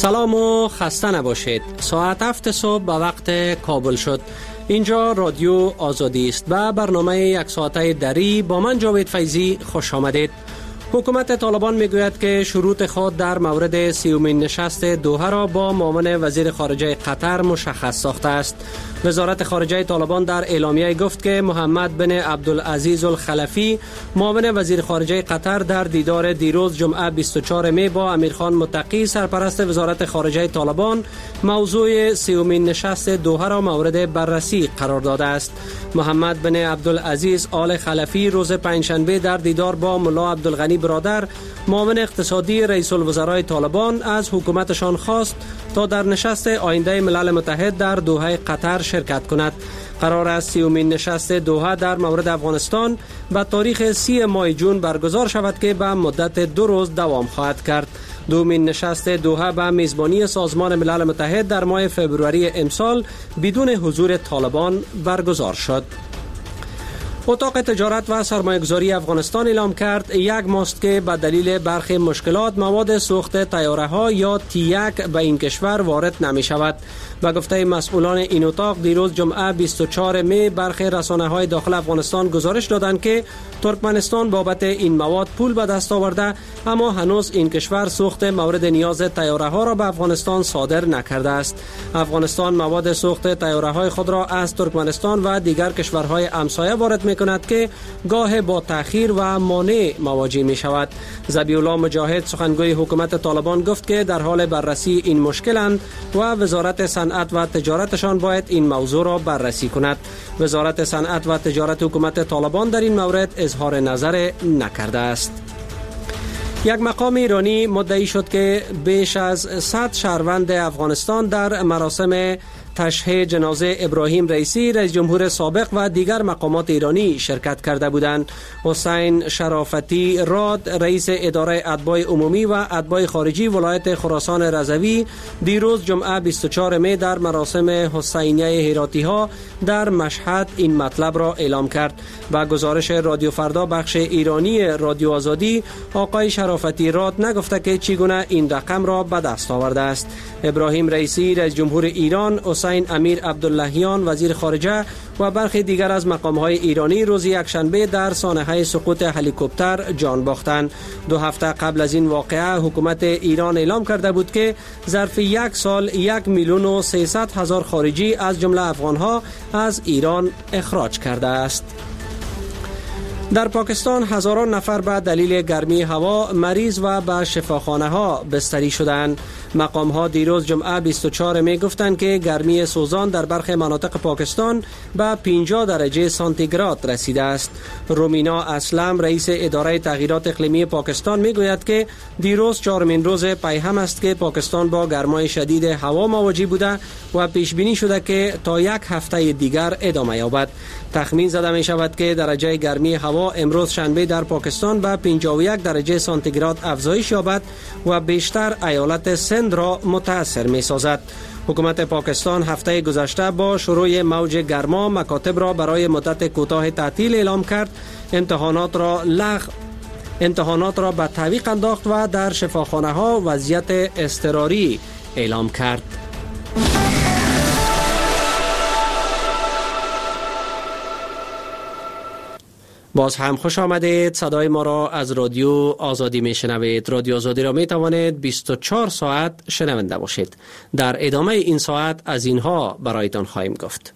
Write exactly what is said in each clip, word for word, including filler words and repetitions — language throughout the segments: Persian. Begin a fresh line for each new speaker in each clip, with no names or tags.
سلام و خسته نباشید. ساعت هفت صبح به وقت کابل شد. اینجا رادیو آزادی است و برنامه یک ساعته دری با من جاوید فیضی خوش آمدید. حکومت طالبان میگوید که شروط خود در مورد سیومین نشست دوحه را با معاون وزیر خارجه قطر مشخص ساخته است. وزارت خارجه طالبان در اعلامیه گفت که محمد بن عبدالعزیز الخلفی معاون وزیر خارجه قطر در دیدار دیروز جمعه بیست و چهارم می با امیرخان متقی سرپرست وزارت خارجه طالبان موضوع سیومین نشست دوحه را مورد بررسی قرار داده است. محمد بن عبدالعزیز آل خلفی روز پنجشنبه در دیدار با ملا عبدالغنی برادر معاون اقتصادی رئیس الوزرای طالبان از حکومتشان خواست تا در نشست آینده ملل متحد در دوحه قطر شرکت کند. قرار است سیومین نشست دوحه در مورد افغانستان به تاریخ سی ماه جون برگزار شود که به مدت دو روز دوام خواهد کرد. دومین نشست دوحه به میزبانی سازمان ملل متحد در ماه فوریه امسال بدون حضور طالبان برگزار شد. اتاق تجارت و سرمایه‌گذاری افغانستان اعلام کرد یک ماست که به دلیل برخی مشکلات مواد سوخت طیاره‌ها یا تی یک به این کشور وارد نمی شود. به گفته مسئولان این اتاق دیروز جمعه بیست و چهارم می برخی رسانه‌های داخل افغانستان گزارش دادند که ترکمنستان بابت این مواد پول به دست آورده، اما هنوز این کشور سوخت مورد نیاز طیاره‌ها را به افغانستان صادر نکرده است. افغانستان مواد سوخت طیاره‌های خود را از ترکمنستان و دیگر کشورهای همسایه وارد می‌کند که گاه با تأخیر و مانع مواجه می‌شود. ذبیح الله مجاهد سخنگوی حکومت طالبان گفت که در حال بررسی این مشکلند و وزارت صنعت و تجارتشان باید این موضوع را بررسی کند. وزارت صنعت و تجارت حکومت طالبان در این مورد اظهار نظر نکرده است. یک مقام ایرانی مدعی شد که بیش از صد شهروند افغانستان در مراسم تشییع جنازه ابراهیم رئیسی رئیس جمهور سابق و دیگر مقامات ایرانی شرکت کرده بودند. حسین شرافتی راد رئیس اداره اتباع عمومی و اتباع خارجی ولایت خراسان رضوی دیروز جمعه بیست و چهارم می در مراسم حسینیه هراتی ها در مشهد این مطلب را اعلام کرد. با گزارش رادیو فردا بخش ایرانی رادیو آزادی، آقای شرافتی راد نگفته که چگونه این رقم را به دست آورده است. ابراهیم رئیسی رئیس جمهور ایران، حسین امیر عبداللهیان وزیر خارجه و برخی دیگر از مقام‌های ایرانی روز یکشنبه در سانحه سقوط هلیکوپتر جان باختند. دو هفته قبل از این واقعه حکومت ایران اعلام کرده بود که ظرف یک سال یک میلیون و سیصد هزار خارجی از جمله افغان‌ها از ایران اخراج کرده است. در پاکستان هزاران نفر به دلیل گرمی هوا مریض و به شفاخانه ها بستری شدند. مقام ها دیروز جمعه بیست و چهارم می گفتند که گرمی سوزان در برخی مناطق پاکستان به پنجاه درجه سانتیگراد رسیده است. رومینا اسلم رئیس اداره تغییرات اقلیمی پاکستان می گوید که دیروز چهارمین روز پیهم است که پاکستان با گرمای شدید هوا مواجه بوده و پیش بینی شده که تا یک هفته دیگر ادامه یابد. تخمین زده می شود که درجه گرمی هوا امروز شنبه در پاکستان به پنجاه و یک درجه سانتیگراد افزایش یابد و بیشتر ایالت سند را متاثر می سازد. حکومت پاکستان هفته گذشته با شروع موج گرما مکاتب را برای مدت کوتاه تعطیل اعلام کرد. امتحانات را لغو امتحانات را به تعویق انداخت و در شفاخانه ها وضعیت اضطراری اعلام کرد. باز هم خوش آمدید. صدای ما را از رادیو آزادی می شنوید. رادیو آزادی را می توانید بیست و چهار ساعت شنونده باشید. در ادامه این ساعت از اینها برایتان خواهیم گفت.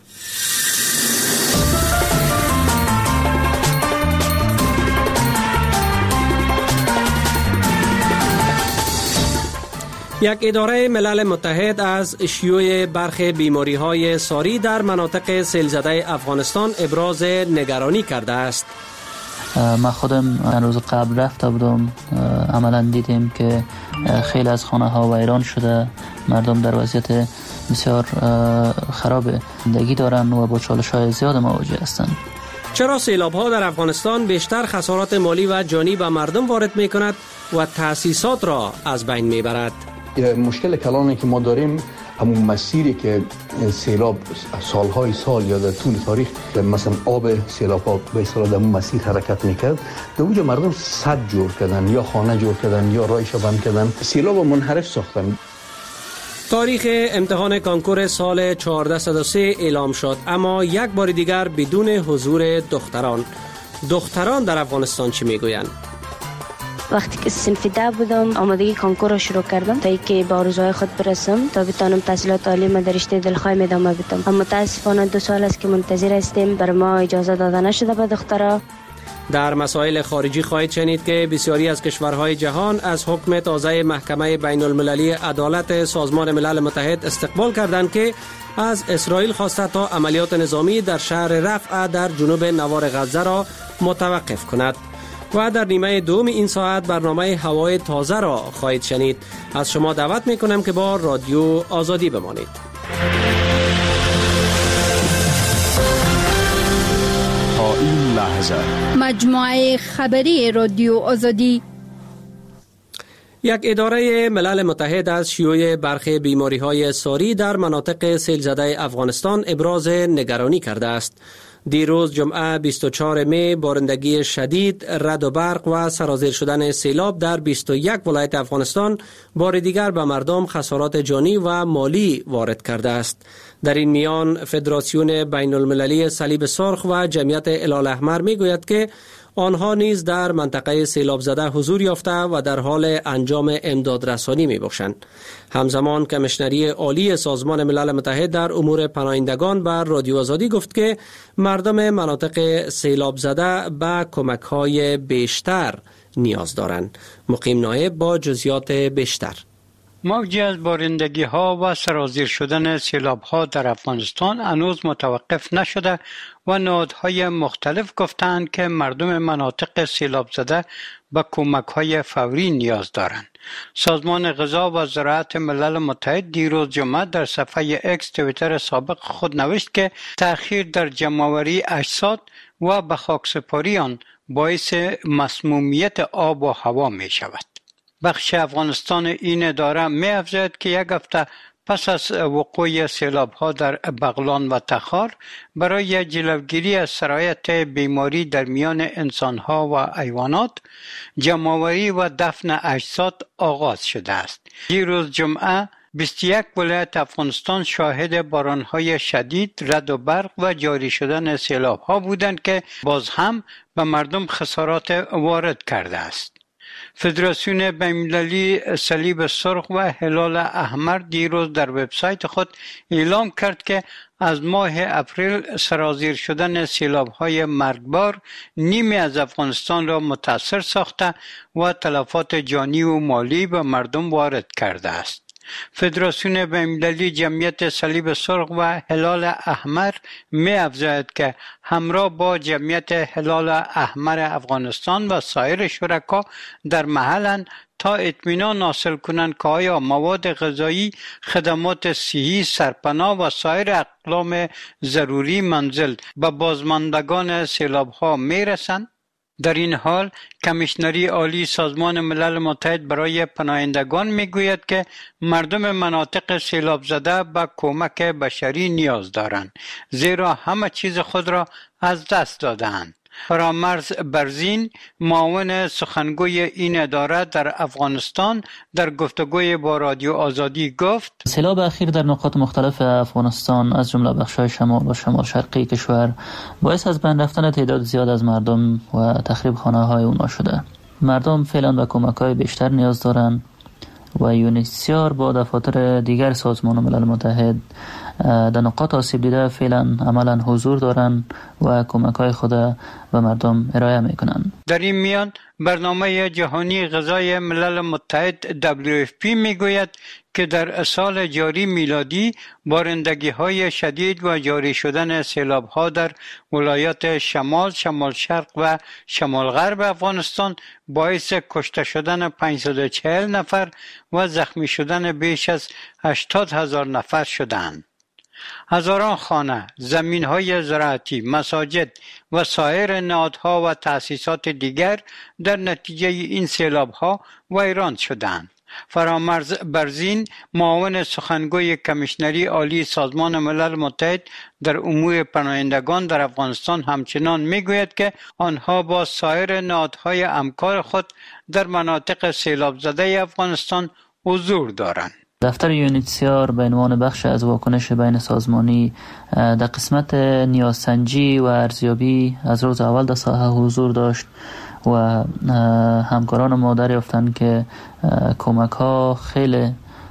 یک اداره ملل متحد از شیوع برخی بیماری‌های ساری در مناطق سیل‌زده افغانستان ابراز نگرانی کرده است.
من خودم روز قبل رفته بودم، عملا دیدیم که خیلی از خانه ها ویران شده، مردم در وضعیت بسیار خراب زندگی دارند و با چالش های زیاد مواجه هستند.
چرا سیلاب ها در افغانستان بیشتر خسارات مالی و جانی به مردم وارد می کند و تأسیسات را از بین می برد؟
مشکل کلانی که ما داریم همون مسیری که سیلاب سالهای سال یا در طول تاریخ مثلا آب سیلاب ها به اصطلاح در اون مسیر حرکت میکرد، در اونجا مردم سد جور کردن یا خانه جور کردن یا راهش بند کردن، سیلاب منحرف ساختن.
تاریخ امتحان کنکور سال چهارده صد و سه اعلام شد، اما یک بار دیگر بدون حضور دختران. دختران در افغانستان چی میگویند؟
وقتی که صنف ده بودم آمادگی کنکور را شروع کردم تا اینکه به آرزوهای خود برسم تا بتانم تحصیلات عالی ما در رشته دلخواهیم ادامه بدم. اما متاسفانه دو سال است که منتظر هستیم، بر ما اجازه داده نشده به دخترها.
در مسائل خارجی خواهید شنید که بسیاری از کشورهای جهان از حکم تازه محکمه بین المللی عدالت سازمان ملل متحد استقبال کردند که از اسرائیل خواسته تا عملیات نظامی در شهر رفح در جنوب نوار غزه را متوقف کند. و در نیمه دوم این ساعت برنامه هوای تازه را خواهید شنید. از شما دعوت میکنم که با رادیو آزادی بمانید.
تا این لحظه
مجموعه خبری رادیو آزادی.
یک اداره ملل متحد از شیوع برخی بیماری‌های ساری در مناطق سیل‌زده افغانستان ابراز نگرانی کرده است. دیروز جمعه بیست و چهارم می بارندگی شدید، رعد و برق و سرازیر شدن سیلاب در بیست و یک ولایت افغانستان بار دیگر به مردم خسارات جانی و مالی وارد کرده است. در این میان فدراسیون بین المللی صلیب سرخ و جمعیت هلال احمر می گوید که آنها نیز در منطقه سیلاب زده حضور یافته و در حال انجام امدادرسانی می باشند. همزمان کمیشنری عالی سازمان ملل متحد در امور پناهندگان بر رادیو آزادی گفت که مردم مناطق سیلاب زده به کمک های بیشتر نیاز دارند. مقیم نایب با جزئیات بیشتر.
موجی از بارندگی ها و سرازیر شدن سیلاب ها در افغانستان هنوز متوقف نشده و نهادهای مختلف گفتند که مردم مناطق سیلاب زده به کمک های فوری نیاز دارند. سازمان غذا و زراعت ملل متحد دیروز جمعه در صفحه اکس توییتر سابق خود نوشت که تأخیر در جمع‌آوری اجساد و به خاکسپاری آن باعث مسمومیت آب و هوا می شود. بخش افغانستان این اداره می افزاید که یک هفته پس از وقوع سیلاب ها در بغلان و تخار برای جلوگیری از سرایت بیماری در میان انسان ها و حیوانات جمع‌آوری و دفن اجساد آغاز شده است. دیروز جمعه بیست و یک ولایت افغانستان شاهد باران‌های شدید، رعد و برق و جاری شدن سیلاب‌ها بودند که باز هم به مردم خسارات وارد کرده است. فدراسیون بین‌المللی صلیب سرخ و هلال احمر دیروز در وبسایت خود اعلام کرد که از ماه اپریل سرازیر شدن سیلاب‌های مرگبار نیمی از افغانستان را متاثر ساخته و تلفات جانی و مالی به مردم وارد کرده است. فدراسیون بین‌المللی جمعیت صلیب سرخ و هلال احمر می افزاید که همراه با جمعیت هلال احمر افغانستان و سایر شرکا در محلند تا اطمینان حاصل کنند که آیا مواد غذایی، خدمات صحی، سرپناه و سایر اقلام ضروری منزل به بازماندگان سیلاب‌ها می رسند. در این حال کمیشنری عالی سازمان ملل متحد برای پناهندگان میگوید که مردم مناطق سیلاب زده به کمک بشری نیاز دارند، زیرا همه چیز خود را از دست دادند. فرامرز برزین، معاون سخنگوی این اداره در افغانستان، در گفتگوی با رادیو آزادی گفت:
سیلاب اخیر در نقاط مختلف افغانستان از جمله بخش‌های شمال و شمال شرقی کشور باعث از بین رفتن تعداد زیاد از مردم و تخریب خانه‌های اونها شده. مردم فعلا به کمک‌های بیشتر نیاز دارند و یونیسیار با دفاتر دیگر سازمان ملل متحد در نقاط آسیب دیده فعلا عملا حضور دارند و کمک‌های خود به مردم ارائه می‌کنند.
در این میان برنامه جهانی غذای ملل متحد دبلیو اف پی میگوید که در سال جاری میلادی بارندگی‌های شدید و جاری شدن سیلاب‌ها در ولایات شمال، شمال شرق و شمال غرب افغانستان باعث کشته شدن پانصد و چهل نفر و زخمی شدن بیش از هشتاد هزار نفر شدند. هزاران خانه، زمین‌های زراعتی، مساجد و سایر نهادها و تأسیسات دیگر در نتیجه این سیلاب‌ها ویران شدند. فرامرز برزین، معاون سخنگوی کمیشنری عالی سازمان ملل متحد در امور پناهندگان در افغانستان همچنان میگوید که آنها با سایر نهادهای همکار خود در مناطق سیلاب زده افغانستان حضور دارند.
دفتر یونیتسیار به عنوان بخش از واکنش بین سازمانی در قسمت نیازسنجی و ارزیابی از روز اول در ساحه حضور داشت و همکاران ما دریافتند که کمک ها خیلی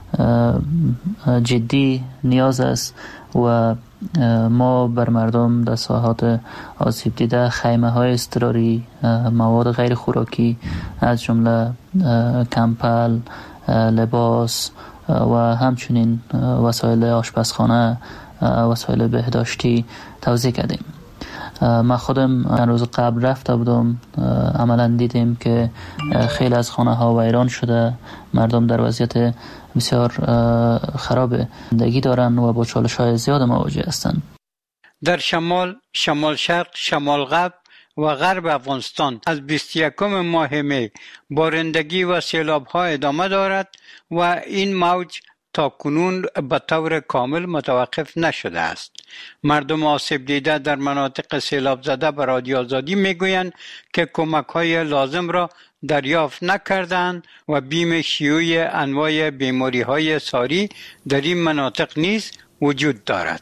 جدی نیاز است و ما بر مردم در ساحات آسیب دیده خیمه های اضطراری، مواد غیر خوراکی از جمله کمپل، لباس و همچنین وسایل آشپزخانه، وسایل بهداشتی توزیع کردیم. من خودم روز قبل رفته بودم، عملا دیدیم که خیلی از خانه ها ویران شده، مردم در وضعیت بسیار خراب زندگی دارن و با چالش های زیاد مواجه هستند.
در شمال، شمال شرق، شمال غرب و غرب افغانستان از بیست و یکم ماه می بارندگی و سیلاب ها ادامه دارد و این موج تا کنون به طور کامل متوقف نشده است. مردم آسیب دیده در مناطق سیلاب زده به رادیو آزادی میگویند که کمک های لازم را دریافت نکردند و بیم شیوع انواع بیماری های ساری در این مناطق نیز وجود دارد.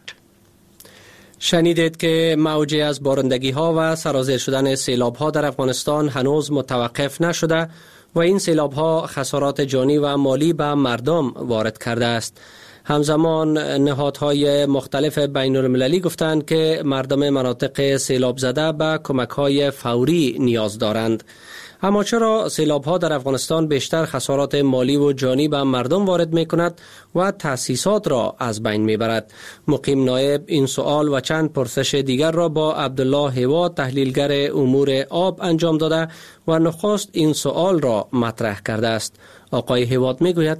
شنیدید که موجی از بارندگی ها و سرازیر شدن سیلاب ها در افغانستان هنوز متوقف نشده و این سیلاب ها خسارات جانی و مالی به مردم وارد کرده است. همزمان نهادهای مختلف بین المللی گفتند که مردم مناطق سیلاب زده به کمک های فوری نیاز دارند. اما چرا سیلاب ها در افغانستان بیشتر خسارات مالی و جانی به مردم وارد می کند و تأسیسات را از بین می برد؟ مقیم نایب این سوال و چند پرسش دیگر را با عبدالله هیواد تحلیلگر امور آب انجام داده و نخست این سوال را مطرح کرده است. آقای هیواد می گوید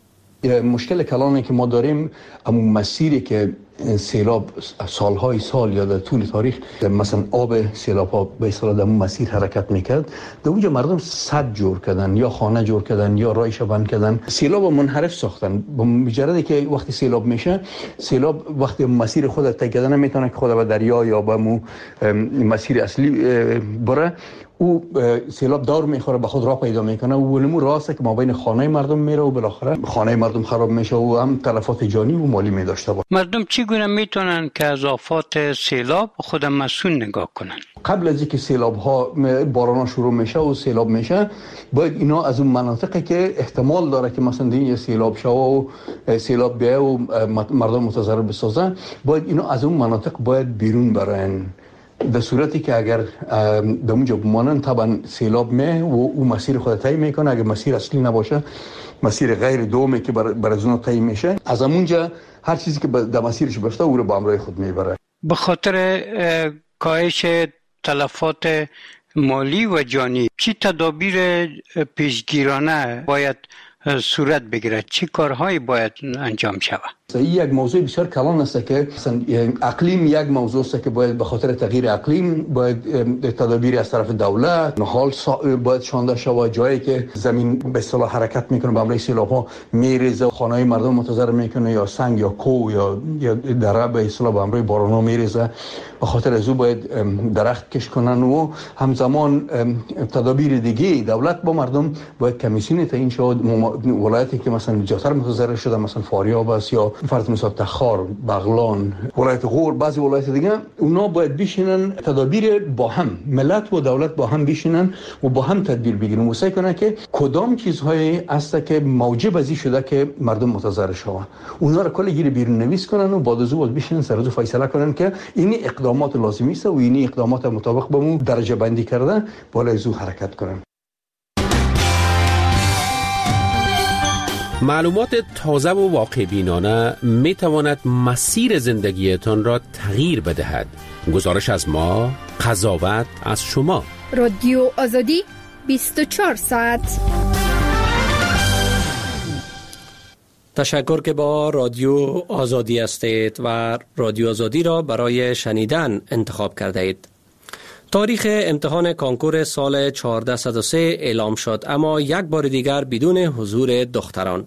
مشکل کلانی که ما داریم اما مسیری که سیلاب سالهای سال یا در طول تاریخ مثلا آب سیلاب ها به اصطلاح در مسیر حرکت میکرد، در اونجا مردم سد جور کردن یا خانه جور کردن یا رایش بند کردن، سیلاب منحرف ساختن. با مجرد که وقتی سیلاب میشه، سیلاب وقتی مسیر خود طی کردن نمیتونه که خود به دریا یا به مو مسیر اصلی بره، او سیلاب دار میخوره به خود راه پیدا میکنه و ولمو راست که ما بین خانه مردم میره و بالاخره خانه مردم خراب میشه و هم تلفات جانی و مالی میداشته باشه.
مردم چگونه میتونن که از آفات سیلاب خود مسئول نگاه کنن؟
قبل از اینکه سیلاب ها باران شروع میشه و سیلاب میشه، باید اینا از اون مناطقی که احتمال داره که مثلا دیگه سیلاب شه و سیلاب بیه و مردم متضرر بسازن، باید اینا از اون مناطق باید بیرون برن. در صورتی که اگر در اونجا بمانن طبعا سیلاب می و او مسیر خود طی میکنه. اگر مسیر اصلی نباشه، مسیر غیر دومی که بر, بر از اون طی میشه، از اونجا هر چیزی که در مسیرش بسته او رو با همراه خود میبره.
به خاطر کاهش تلفات مالی و جانی چی تدابیر پیشگیرانه باید صورت بگیرد؟ چی کارهایی باید انجام شود؟
این یک موضوع بسیار کلان است که اقلیم یک موضوع است که باید به خاطر تغییر اقلیم باید تدابیری از طرف دولت حال باید شانده شود. جایی که زمین به اصطلاح حرکت میکنه به همراه سیلاب ها میریزه، خانه‌های مردم متضرر میکنه، یا سنگ یا کوه یا یا دره به اصطلاح به همراه باران ها میریزه. به خاطر از او باید درخت کش کنن و همزمان تدابیر دیگه دولت با مردم باید کمیسیون تعیین شود. ولایتی که مثلا زیادتر متضرر شده، مثلا فاریاب است یا فرض مثال تخار، بغلان، ولایت غور، بعضی ولایت دیگه، اونا باید بشینن تدابیر با هم، ملت و دولت با هم بشینن و با هم تدبیر بگیرن و سعی کنن که کدام چیزهایی است که موجب ازی شده که مردم متضرر شوند، اونا رو کلی گیر بیرون نویس کنن و بعد از اون بشینن سر از فیصله کنن که این اقدامات لازمی است و این اقدامات مطابق به مو درجه بندی کرده بالا از اون حرکت کنن.
معلومات تازه و واقع بینانه می تواند مسیر زندگیتان را تغییر بدهد. گزارش از ما، قضاوت از شما.
رادیو آزادی بیست و چهار ساعت.
تشکر که با رادیو آزادی هستید و رادیو آزادی را برای شنیدن انتخاب کرده اید. تاریخ امتحان کانکور سال چهارده صد و سه اعلام شد، اما یک بار دیگر بدون حضور دختران.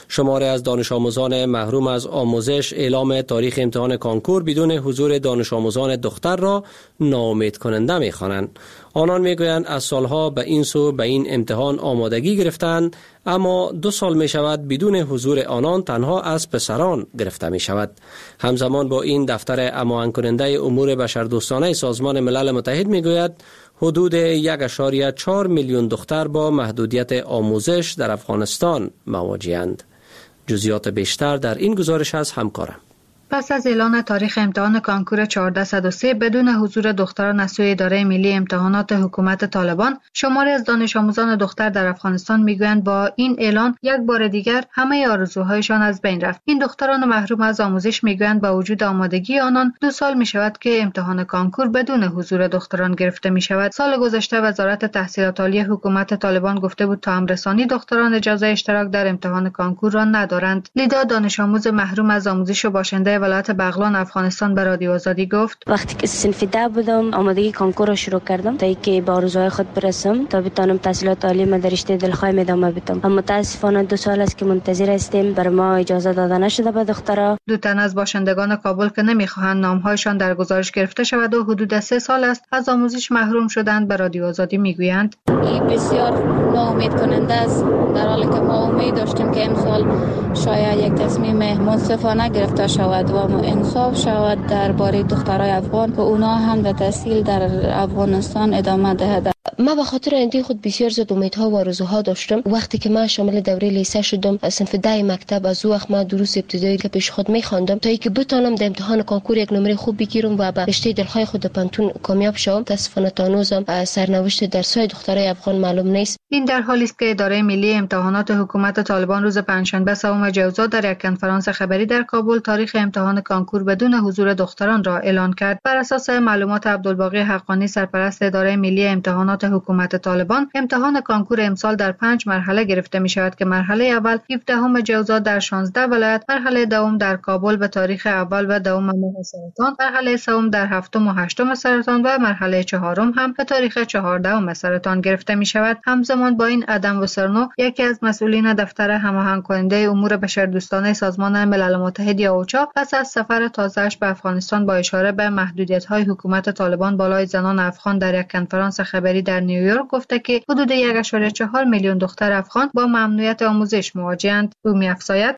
شماری از دانش آموزان محروم از آموزش اعلام تاریخ امتحان کانکور بدون حضور دانش آموزان دختر را ناامید کننده می خوانند. آنان می گویند از سالها به این سو به این امتحان آمادگی گرفتند، اما دو سال می شود بدون حضور آنان تنها از پسران گرفته می شود. همزمان با این دفتر اماهنگ کننده امور بشردوستانه سازمان ملل متحد می گوید حدود یک و چهار میلیون دختر با محدودیت آموزش در افغانستان مواجه‌اند. جزئیات بیشتر در این گزارش از همکارم.
پس از اعلان تاریخ امتحان کانکور چهارصد و سه بدون حضور دختران از سوی اداره ملی امتحانات حکومت طالبان، شماری از دانش آموزان دختر در افغانستان میگویند با این اعلان یک بار دیگر همه آرزوهایشان از بین رفت. این دختران محروم از آموزش میگویند با وجود آمادگی آنان دو سال می شود که امتحان کانکور بدون حضور دختران گرفته می شود. سال گذشته وزارت تحصیلات عالی حکومت طالبان گفته بود تا امرسانی دختران اجازه اشتراک در امتحان کانکور را ندارند. لیدا دانش آموز محروم از آموزش و باشنده ولایت بغلان افغانستان به رادیو آزادی گفت
وقتی که صنف ده بودم آمادگی کانکور را شروع کردم تا اینکه به آرزوهای خود برسم تا بتوانم تحصیلات عالی ما در رشته دلخواهیم ادامه بدم. اما متاسفانه دو سال است که منتظر هستیم، بر ما اجازه داده نشده به دخترها.
دو تن از باشندگان کابل که نمیخواهند نامهایشان در گزارش گرفته شود و حدود سه سال است از آموزش محروم شدند به رادیو آزادی میگویند
این بسیار ناامید کننده است، در حالی که ما امید داشتیم که امسال شاید یک تصمیم منصفانه گرفته شود و انصاف شود درباره دخترای افغان که اونا هم به تحصیل در افغانستان ادامه دهد.
ما به خاطر اندی خود بسیار زیاد امیدها و آرزوها داشتم. وقتی که من شامل دوره لیسه شدم صنف ده مکتب، از او وقت ما دروس ابتدایی که پیش خود می‌خواندم تا اینکه بتونم در امتحان کانکور یک نمره خوب بگیرم و به رشته دلخواه خود پنتون کامیاب شوم. متاسفانه تا هنوزم سرنوشت درس‌های دخترای افغان معلوم نیست.
این در حالی است که اداره ملی امتحانات حکومت طالبان روز پنجشنبه سوم جوزا در یک کنفرانس خبری در کابل تاریخ امتحان کانکور بدون حضور دختران را اعلان کرد. بر اساس معلومات عبدالباقی حقانی سرپرست اداره ملی امتحانات حکومت طالبان، امتحان کانکور امسال در پنج مرحله گرفته می شود که مرحله اول هفدهم جوزا در شانزده ولایت، مرحله دوم در کابل به تاریخ اول و دوم ماه سرطان، مرحله سوم در هفتم و هشتم سرطان و مرحله چهارم هم به تاریخ چهاردهم سرطان گرفته می شود. همزمان با این ادم وسرنو، یکی از مسئولین دفتر هماهنگ کننده امور بشردوستانه سازمان ملل متحد یا اوچا، پس از سفر تازه‌اش به افغانستان با اشاره به محدودیت‌های حکومت طالبان بالای زنان افغان در یک کنفرانس خبری در نیویورک گفته که حدود یک و چهار میلیون دختر افغان با ممنوعیت آموزش مواجه‌اند. او می‌افزاید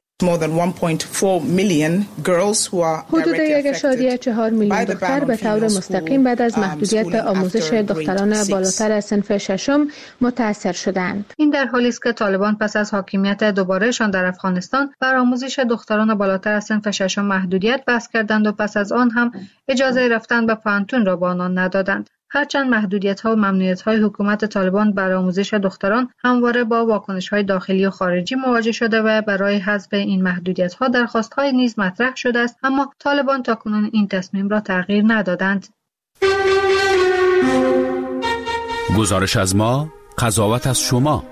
حدود یک و چهار میلیون دختر به طور مستقیم بعد از محدودیت آموزش دختران بالاتر از صنف ششم متاثر شدند.
این در حالی است که طالبان پس از حاکمیت دوبارهشان در افغانستان بر آموزش دختران بالاتر از صنف ششم محدودیت بس کردند و پس از آن هم اجازه رفتن به پانتون را به آنان ندادند. هرچند محدودیت‌ها و ممنوعیت‌های حکومت طالبان بر آموزش دختران همواره با واکنش‌های داخلی و خارجی مواجه شده و برای حذف این محدودیت‌ها درخواست‌های نیز مطرح شده است، اما طالبان تاکنون این تصمیم را تغییر ندادند.
گزارش از ما، قضاوت از شما.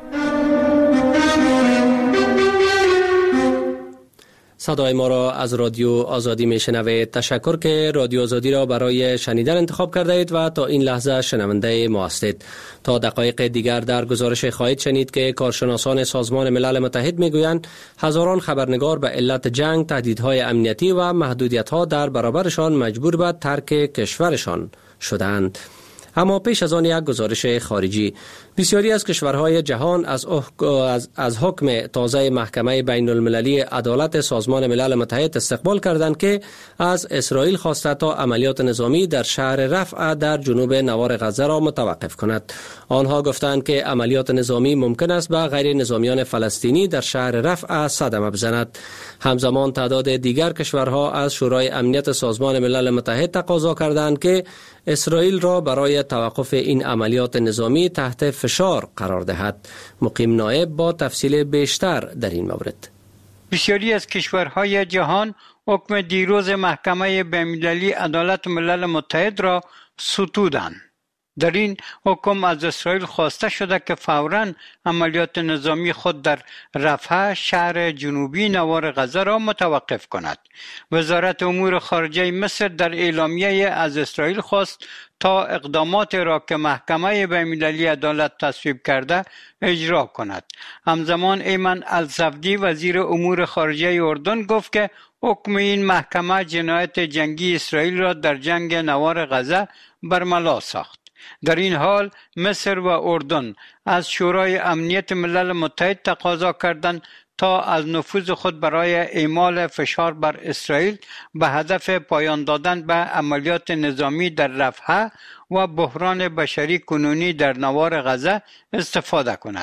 صدای ما را از رادیو آزادی میشنوید. تشکر که رادیو آزادی را برای شنیدن انتخاب کرده اید و تا این لحظه شنونده ما هستید. تا دقایق دیگر در گزارش خواهید شنید که کارشناسان سازمان ملل متحد میگویند هزاران خبرنگار به علت جنگ، تهدیدهای امنیتی و محدودیت‌ها در برابرشان مجبور به ترک کشورشان شدند. اما پیش از آن یک گزارش خارجی. بسیاری از کشورهای جهان از, از, از حکم تازه محکمه بین المللی عدالت سازمان ملل متحد استقبال کردند که از اسرائیل خواسته تا عملیات نظامی در شهر رفح در جنوب نوار غزه را متوقف کند. آنها گفتند که عملیات نظامی ممکن است به غیر نظامیان فلسطینی در شهر رفح صدمه بزند. همزمان تعداد دیگر کشورها از شورای امنیت سازمان ملل متحد تقاضا کردند که اسرائیل را برای توقف این عملیات نظامی تحت فشار قرار دهد. مقیم نایب با تفصیل بیشتر در این مورد.
بسیاری از کشورهای جهان حکم دیروز محکمه بین‌المللی عدالت ملل متحد را ستودند. در این حکم از اسرائیل خواسته شده که فوراً عملیات نظامی خود در رفح شهر جنوبی نوار غزه را متوقف کند. وزارت امور خارجه مصر در اعلامیه از اسرائیل خواست تا اقدامات را که محکمه بین‌المللی عدالت تصویب کرده اجرا کند. همزمان ایمن الصفدی وزیر امور خارجه اردن گفت که حکم این محکمه جنایت جنگی اسرائیل را در جنگ نوار غزه برملا ساخت. در این حال مصر و اردن از شورای امنیت ملل متحد تقاضا کردند تا از نفوذ خود برای اعمال فشار بر اسرائیل به هدف پایان دادن به عملیات نظامی در رفح و بحران بشری کنونی در نوار غزه استفاده کند.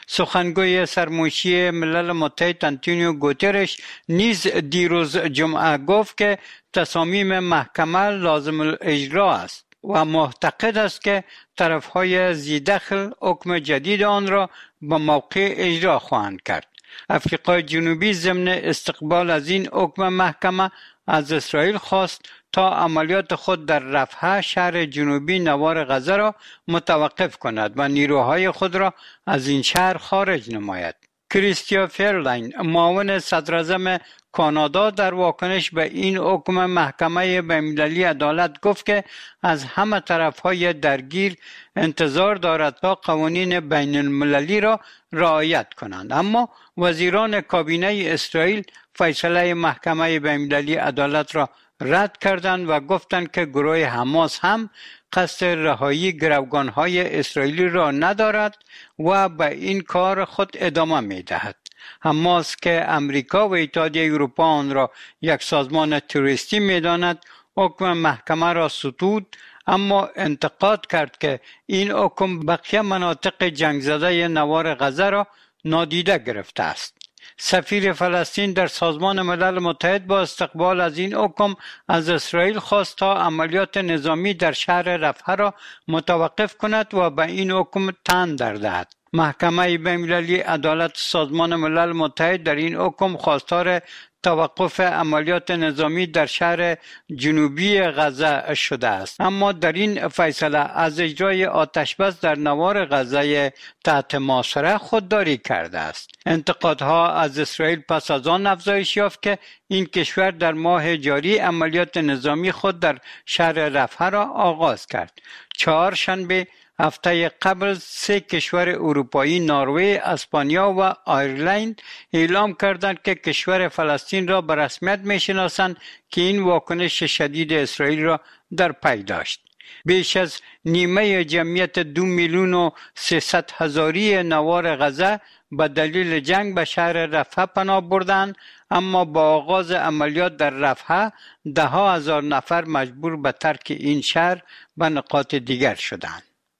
سخنگوی سرمنشی ملل متحد آنتونیو گوترش نیز دیروز جمعه گفت که تصامیم محکمه لازم الاجرا است و معتقد است که طرفهای ذی‌دخل حکم جدید آن را به موقع اجرا خواهند کرد. افریقای جنوبی ضمن استقبال از این حکم محکمه از اسرائیل خواست تا عملیات خود در رفح شهر جنوبی نوار غزه را متوقف کند و نیروهای خود را از این شهر خارج نماید. کریستیا فرلاین معاون صدراعظم کانادا در واکنش به این حکم محکمه بین‌المللی عدالت گفت که از همه طرفهای درگیر انتظار دارد تا قوانین بین المللی را رعایت کنند، اما وزیران کابینه اسرائیل فیصله محکمه بین‌المللی عدالت را رد کردند و گفتند که گروه حماس هم قصد رهایی گروگانهای اسرائیلی را ندارد و به این کار خود ادامه می دهد. حماس که امریکا و اتحادیه اروپا آن را یک سازمان تروریستی می داند، حکم محکمه را ستود، اما انتقاد کرد که این حکم بقیه مناطق جنگ زده نوار غزه را نادیده گرفته است. سفیر فلسطین در سازمان ملل متحد با استقبال از این حکم از اسرائیل خواست تا عملیات نظامی در شهر رفح را متوقف کند و به این حکم تن در دهد. محکمه بین‌المللی عدالت سازمان ملل متحد در این حکم خواستار توقف عملیات نظامی در شهر جنوبی غزه شده است، اما در این فیصله از اجرای آتشبس در نوار غزه تحت محاصره خودداری کرده است. انتقادها از اسرائیل پس از آن افزایش یافت که این کشور در ماه جاری عملیات نظامی خود در شهر رفح را آغاز کرد. چهارشنبه هفته قبل سه کشور اروپایی نروژ، اسپانیا و آیرلند اعلام کردند که کشور فلسطین را به رسمیت می‌شناسند که این واکنش شدید اسرائیل را در پی داشت. بیش از نیمه جمعیت دو میلیون و سیصد هزاری نوار غزه به دلیل جنگ به شهر رفح پناه بردند، اما با آغاز عملیات در رفح ده ها هزار نفر مجبور به ترک این شهر به نقاط دیگر شدند.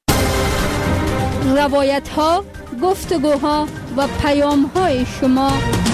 روایت ها، گفتگوها و پیام های شما.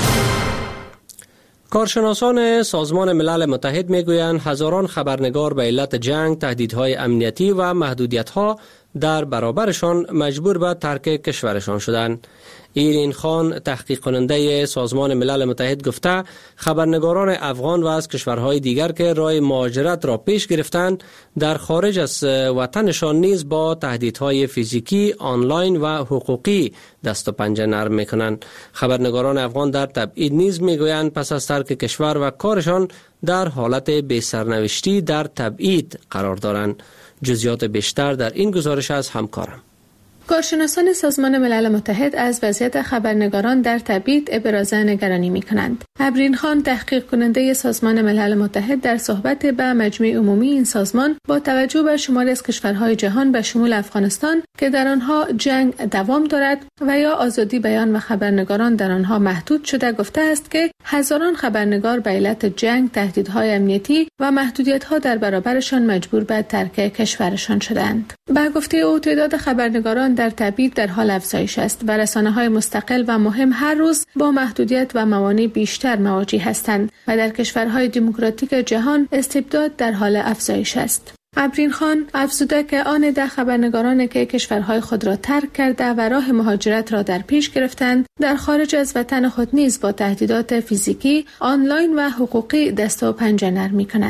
کارشناسان سازمان ملل متحد میگویند هزاران خبرنگار به علت جنگ، تهدیدهای امنیتی و محدودیت‌ها در برابرشان مجبور به ترک کشورشان شدند. ایرین خان، تحقیق کننده سازمان ملل متحد، گفته خبرنگاران افغان و از کشورهای دیگر که راه مهاجرت را پیش گرفتند در خارج از وطنشان نیز با تهدیدهای فیزیکی، آنلاین و حقوقی دست و پنجه نرم میکنند. خبرنگاران افغان در تبعید نیز میگویند پس از ترک کشور و کارشان در حالت بی سرنوشتی در تبعید قرار دارند. جزئیات بیشتر در این گزارش از همکارم.
کارشناسان سازمان ملل متحد از وضعیت خبرنگاران در تبعید ابراز نگرانی می‌کنند. ابرین خان، تحقیق کننده سازمان ملل متحد، در صحبت به مجمع عمومی این سازمان با توجه به شماری از کشورهای جهان به شمول افغانستان که در آنها جنگ دوام دارد و یا آزادی بیان و خبرنگاران در آنها محدود شده، گفته است که هزاران خبرنگار به علت جنگ، تهدیدهای امنیتی و محدودیت‌ها در برابرشان مجبور به ترک کشورشان شدند. به گفته او تعداد خبرنگاران در تبعید در حال افزایش است و رسانه‌های مستقل و مهم هر روز با محدودیت و موانع بیشتر مواجه هستند و در کشورهای دموکراتیک جهان استبداد در حال افزایش است. ابرین خان افزوده که آن ده خبرنگارانی که کشورهای خود را ترک کرده و راه مهاجرت را در پیش گرفتند در خارج از وطن خود نیز با تهدیدات فیزیکی، آنلاین و حقوقی دست و پنجه نرم می‌کنند.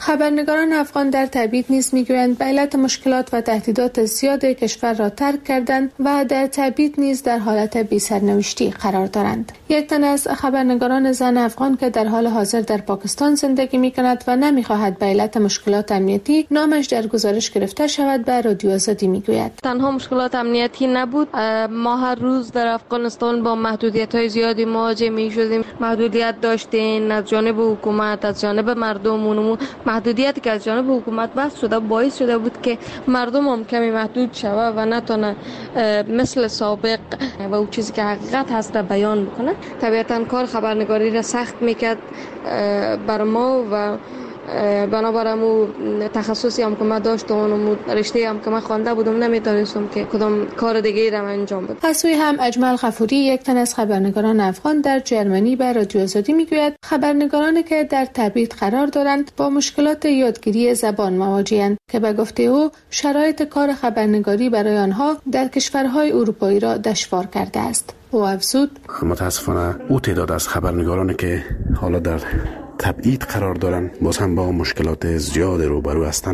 خبرنگاران افغان در تبعید نیز میگویند به علت مشکلات و تهدیدات زیاد کشور را ترک کردند و در تبعید نیز در حالت بی سرنوشتی قرار دارند. یک تن از خبرنگاران زن افغان که در حال حاضر در پاکستان زندگی میکند و نمیخواهد به علت مشکلات امنیتی نامش در گزارش گرفته شود به رادیو آزادی میگوید:
تنها مشکلات امنیتی نبود، ما هر روز در افغانستان با محدودیت‌های زیادی مواجه می‌شدیم. محدودیت داشتیم از جانب حکومت، از جانب مردم. اون محدودیتی که از جانب حکومت بحث شده باعث شده بود که مردم هم کمی محدود شود و نتونه مثل سابق و اون چیزی که حقیقت هست را بیان بکنه. طبیعتاً کار خبرنگاری را سخت میکرد بر ما و بنابراین تخصصی هم که من داشتم و رشته هم که من خوانده بودم نمیتونستم که کدام کار دیگه را انجام بدم.
از سوی هم اجمل غفوری، یک تن از خبرنگاران افغان در جرمنی به رادیو آزادی میگوید خبرنگارانی که در تبعید قرار دارند با مشکلات یادگیری زبان مواجه‌اند که به گفته او شرایط کار خبرنگاری برای آنها در کشورهای اروپایی را دشوار کرده است. او افزود:
متاسفانه او تعداد از خبرنگارانی که حالا در تبعید قرار دارن باز هم با مشکلات زیاد روبرو هستند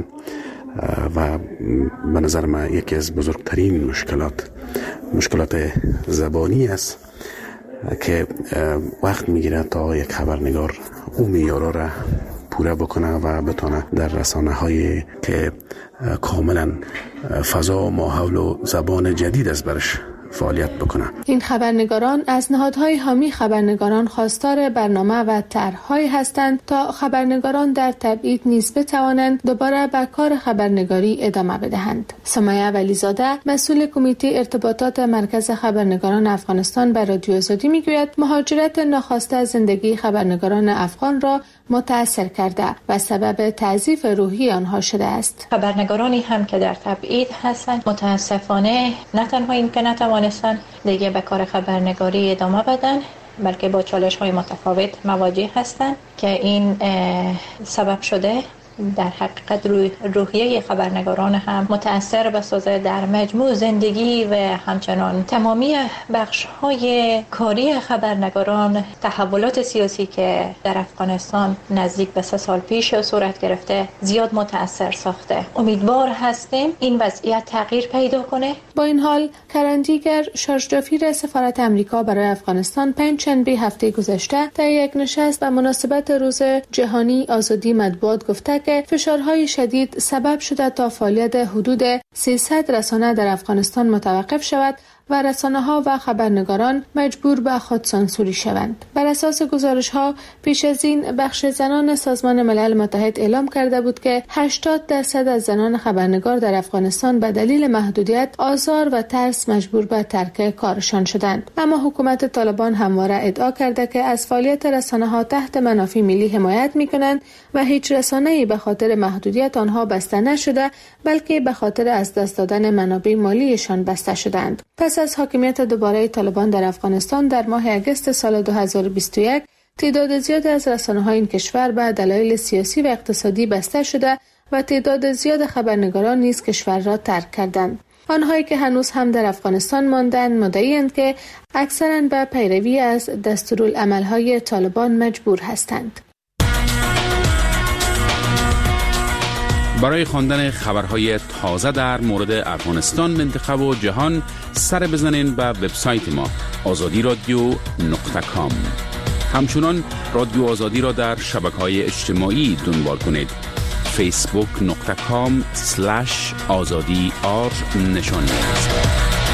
و به نظر من یکی از بزرگترین مشکلات مشکلات زبانی است که وقت میگیره تا یک خبرنگار اون معیارا را پوره بکنه و بتونه در رسانه هایی که کاملا فضا و ماحول و زبان جدید از برش فعالیت بکنه.
این خبرنگاران از نهادهای حامی خبرنگاران خواستار برنامه و طرح‌هایی هستند تا خبرنگاران در تبعید نیز بتوانند دوباره به کار خبرنگاری ادامه بدهند. سمیه ولیزاده، مسئول کمیته ارتباطات مرکز خبرنگاران افغانستان، به رادیو آزادی میگوید مهاجرت ناخواسته زندگی خبرنگاران افغان را متأثر کرده و سبب تضعیف روحی آنها شده است.
خبرنگارانی هم که در تبعید هستند متاسفانه نه تنها این که نتوانستند دیگه به کار خبرنگاری ادامه بدن، بلکه با چالش‌های متفاوت مواجه هستند که این سبب شده در حقیقت روی روحیه خبرنگاران هم متأثر بسازه در مجموع زندگی و همچنان تمامی بخش‌های کاری خبرنگاران. تحولات سیاسی که در افغانستان نزدیک به سه سال پیش صورت گرفته زیاد متأثر ساخته. امیدوار هستیم این وضعیت تغییر پیدا کنه.
با این حال کرندیگر، شارژدافیر سفارت امریکا برای افغانستان، پنجشنبه هفته گذشته در یک نشست به مناسبت روز جهانی آزادی مطبوعات گفته که فشارهای شدید سبب شده تا فعالیت حدود سیصد رسانه در افغانستان متوقف شود و رسانه‌ها و خبرنگاران مجبور به خودسانسوری شوند. بر اساس گزارش‌ها پیش از این بخش زنان سازمان ملل متحد اعلام کرده بود که هشتاد درصد از زنان خبرنگار در افغانستان به دلیل محدودیت، آزار و ترس مجبور به ترک کارشان شدند. اما حکومت طالبان همواره ادعا کرده که از فعالیت رسانه‌ها تحت منافع ملی حمایت می‌کنند و هیچ رسانه‌ای به خاطر محدودیت آنها بسته نشده، بلکه به خاطر از دست دادن منابع مالیشان بسته شدند. پس از حاکمیت دوباره طالبان در افغانستان در ماه اگست سال دو هزار و بیست و یک، تعداد زیاد از رسانه‌های این کشور به دلایل سیاسی و اقتصادی بسته شده و تعداد زیاد خبرنگاران نیز کشور را ترک کردند. آنهایی که هنوز هم در افغانستان ماندند مدعی‌اند که اکثراً به پیروی از دستورالعمل‌های طالبان مجبور هستند.
برای خواندن خبرهای تازه در مورد افغانستان، منطقه و جهان سر بزنین به وبسایت ما آزادی رادیو نقطه کام. همچنان رادیو آزادی را در شبکه‌های اجتماعی دنبال کنید. فیسبوک نقطه کام سلش آزادی آر نشان دهید.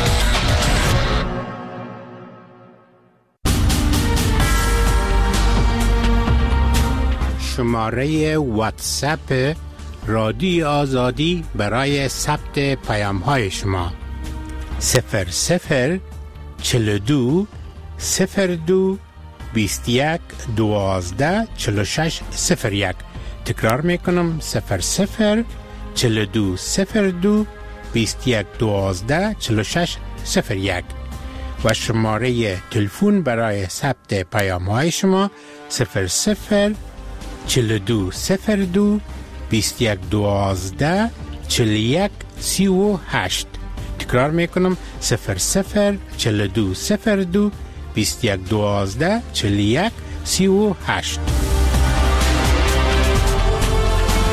شماره واتساپ رادیو آزادی برای ثبت پیام های شما صفر صفر چل دو صفر دو بیست یک دوازده چل و شش صفر یک. تکرار میکنم صفر صفر چل دو صفر دو بیست یک دوازده چل و شش صفر یک و شماره تلفن برای ثبت پیام های شما صفر صفر چل دو صفر دو بیست یک دوازده چل یک سی و هشت. تکرار میکنم صفر صفر چل دو صفر دو بیست یک دوازده چل یک سی و هشت.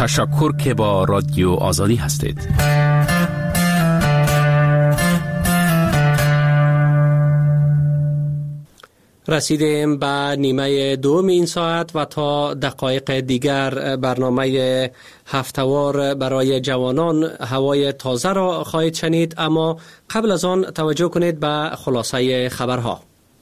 تشکر که با رادیو آزادی هستید.
رسیدیم به نیمه دوم این ساعت و تا دقایق دیگر برنامه هفته‌وار برای جوانان هوای تازه را خواهید شنید، اما قبل از آن توجه کنید به خلاصه خبرها.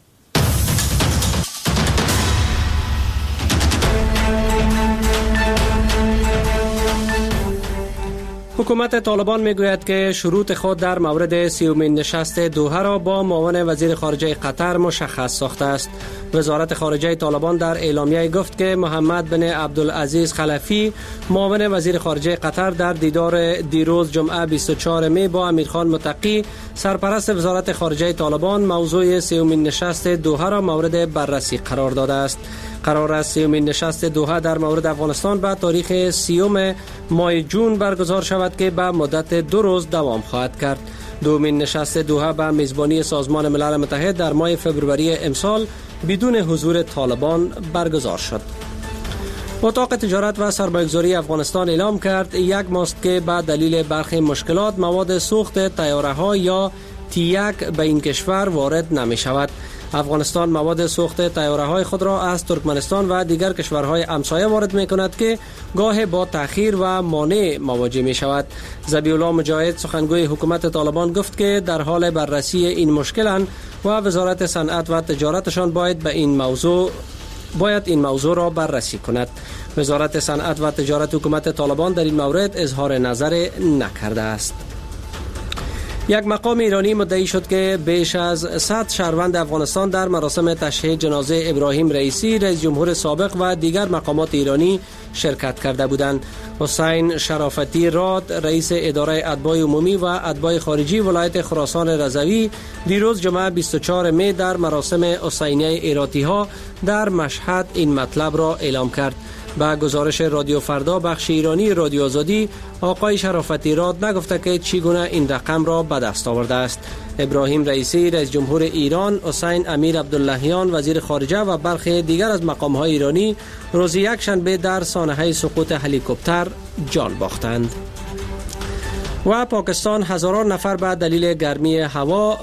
حکومت طالبان میگوید که شروط خود در مورد سیومین نشست دوحه را با معاون وزیر خارجه قطر مشخص ساخته است. وزارت خارجه طالبان در اعلامیه گفت که محمد بن عبدالعزیز خلفی معاون وزیر خارجه قطر در دیدار دیروز جمعه بیست و چهارم می با امیرخان متقی سرپرست وزارت خارجه طالبان موضوع سیومین نشست دوحه را مورد بررسی قرار داده است. قرار است سیومین نشست دوحه در مورد افغانستان به تاریخ سیوم ماه جون برگزار شود که به مدت دو روز دوام خواهد کرد. دومین نشست دوحه به میزبانی سازمان ملل متحد در ماه فوریه امسال بدون حضور طالبان برگزار شد. اتاق تجارت و سرمایه‌گذاری افغانستان اعلام کرد یک ماست که به دلیل برخی مشکلات مواد سوخت طیاره‌ها یا تی یک به این کشور وارد نمی شود. افغانستان مواد سوخت طیاره‌های خود را از ترکمنستان و دیگر کشورهای همسایه وارد می‌کند که گاه با تأخیر و مانع مواجه می‌شود. ذبیح الله مجاهد سخنگوی حکومت طالبان گفت که در حال بررسی این مشکلند و وزارت صنعت و تجارتشان باید به این موضوع باید این موضوع را بررسی کند. وزارت صنعت و تجارت حکومت طالبان در این مورد اظهار نظر نکرده است. یک مقام ایرانی مدعی شد که بیش از صد شهروند افغانستان در مراسم تشییع جنازه ابراهیم رئیسی رئیس جمهور سابق و دیگر مقامات ایرانی شرکت کرده بودند. حسین شرافتی راد رئیس اداره اتباع عمومی و اتباع خارجی ولایت خراسان رضوی دیروز جمعه بیست و چهارم می در مراسم حسینیه ایراتی ها در مشهد این مطلب را اعلام کرد. با گزارش رادیو فردا بخش ایرانی رادیو آزادی، آقای شرافتی راد نگفته که چگونه این رقم را به دست آورده است. ابراهیم رئیسی رئیس جمهور ایران، حسین امیر عبداللهیان وزیر خارجه و برخی دیگر از مقام‌های ایرانی روز یک شنبه در سانحه سقوط هلیکوپتر جان باختند. و پاکستان هزاران نفر به دلیل گرمی هوا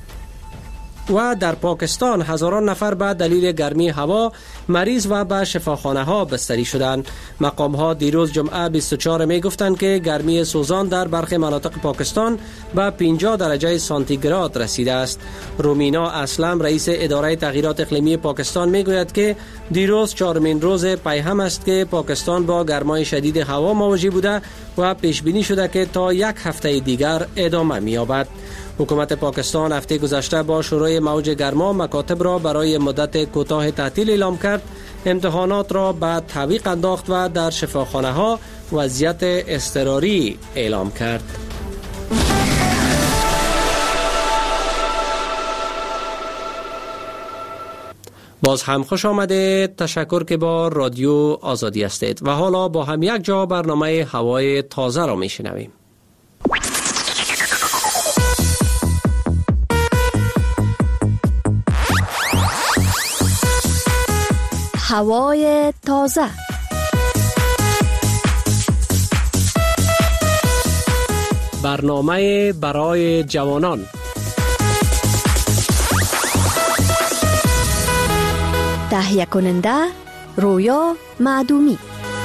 و در پاکستان هزاران نفر به دلیل گرمی هوا مریض و به شفاخانه ها بستری شدند. مقام ها دیروز جمعه بیست و چهارم می گفتند که گرمی سوزان در برخی مناطق پاکستان به پنجاه درجه سانتیگراد رسیده است. رومینا اسلم رئیس اداره تغییرات اقلیمی پاکستان می گوید که دیروز چهارمین روز پیهم است که پاکستان با گرمای شدید هوا مواجه بوده و پیش بینی شده که تا یک هفته دیگر ادامه می یابد. حکومت پاکستان هفته گذشته با شروع موج گرما مکاتب را برای مدت کوتاه تعطیل اعلام کرد، امتحانات را به تعویق انداخت و در شفاخانه ها وضعیت اضطراری اعلام کرد. باز هم خوش آمده. تشکر که با رادیو آزادی هستید و حالا با هم یک جا برنامه هوای تازه را می شنویم.
هوای تازه.
برنامه برای جوانان.
تهیه کننده رویا معدومی.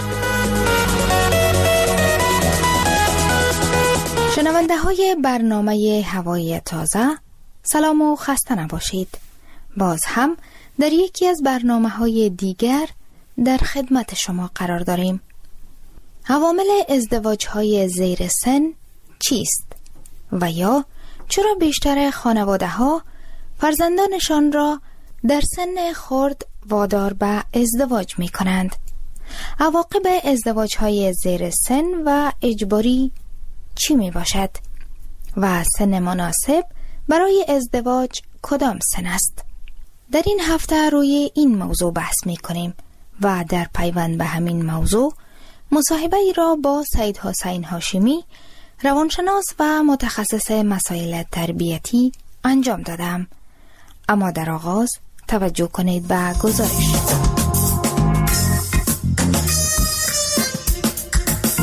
شنونده های برنامه هوای تازه، سلام و خسته نباشید. باز هم در یکی از برنامه‌های دیگر در خدمت شما قرار داریم. عوامل ازدواج‌های زیر سن چیست و یا چرا بیشتر خانواده‌ها فرزندانشان را در سن خرد وادار به ازدواج می‌کنند؟ عواقب ازدواج‌های زیر سن و اجباری چی میباشد؟ و سن مناسب برای ازدواج کدام سن است؟ در این هفته روی این موضوع بحث می کنیم و در پیوند به همین موضوع مصاحبه ای را با سید حسین هاشمی، روانشناس و متخصص مسائل تربیتی انجام دادم. اما در آغاز توجه کنید به گزارش.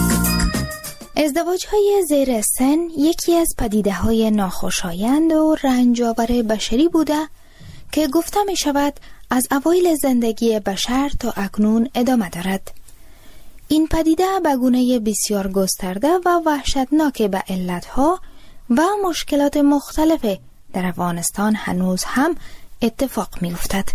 ازدواج‌های زیر سن یکی از پدیده‌های ناخوشایند و رنج‌آور بشری بوده که گفته می شود از اوایل زندگی بشر تا اکنون ادامه دارد. این پدیده به گونه بسیار گسترده و وحشتناک به علتها و مشکلات مختلف در افغانستان هنوز هم اتفاق می افتد.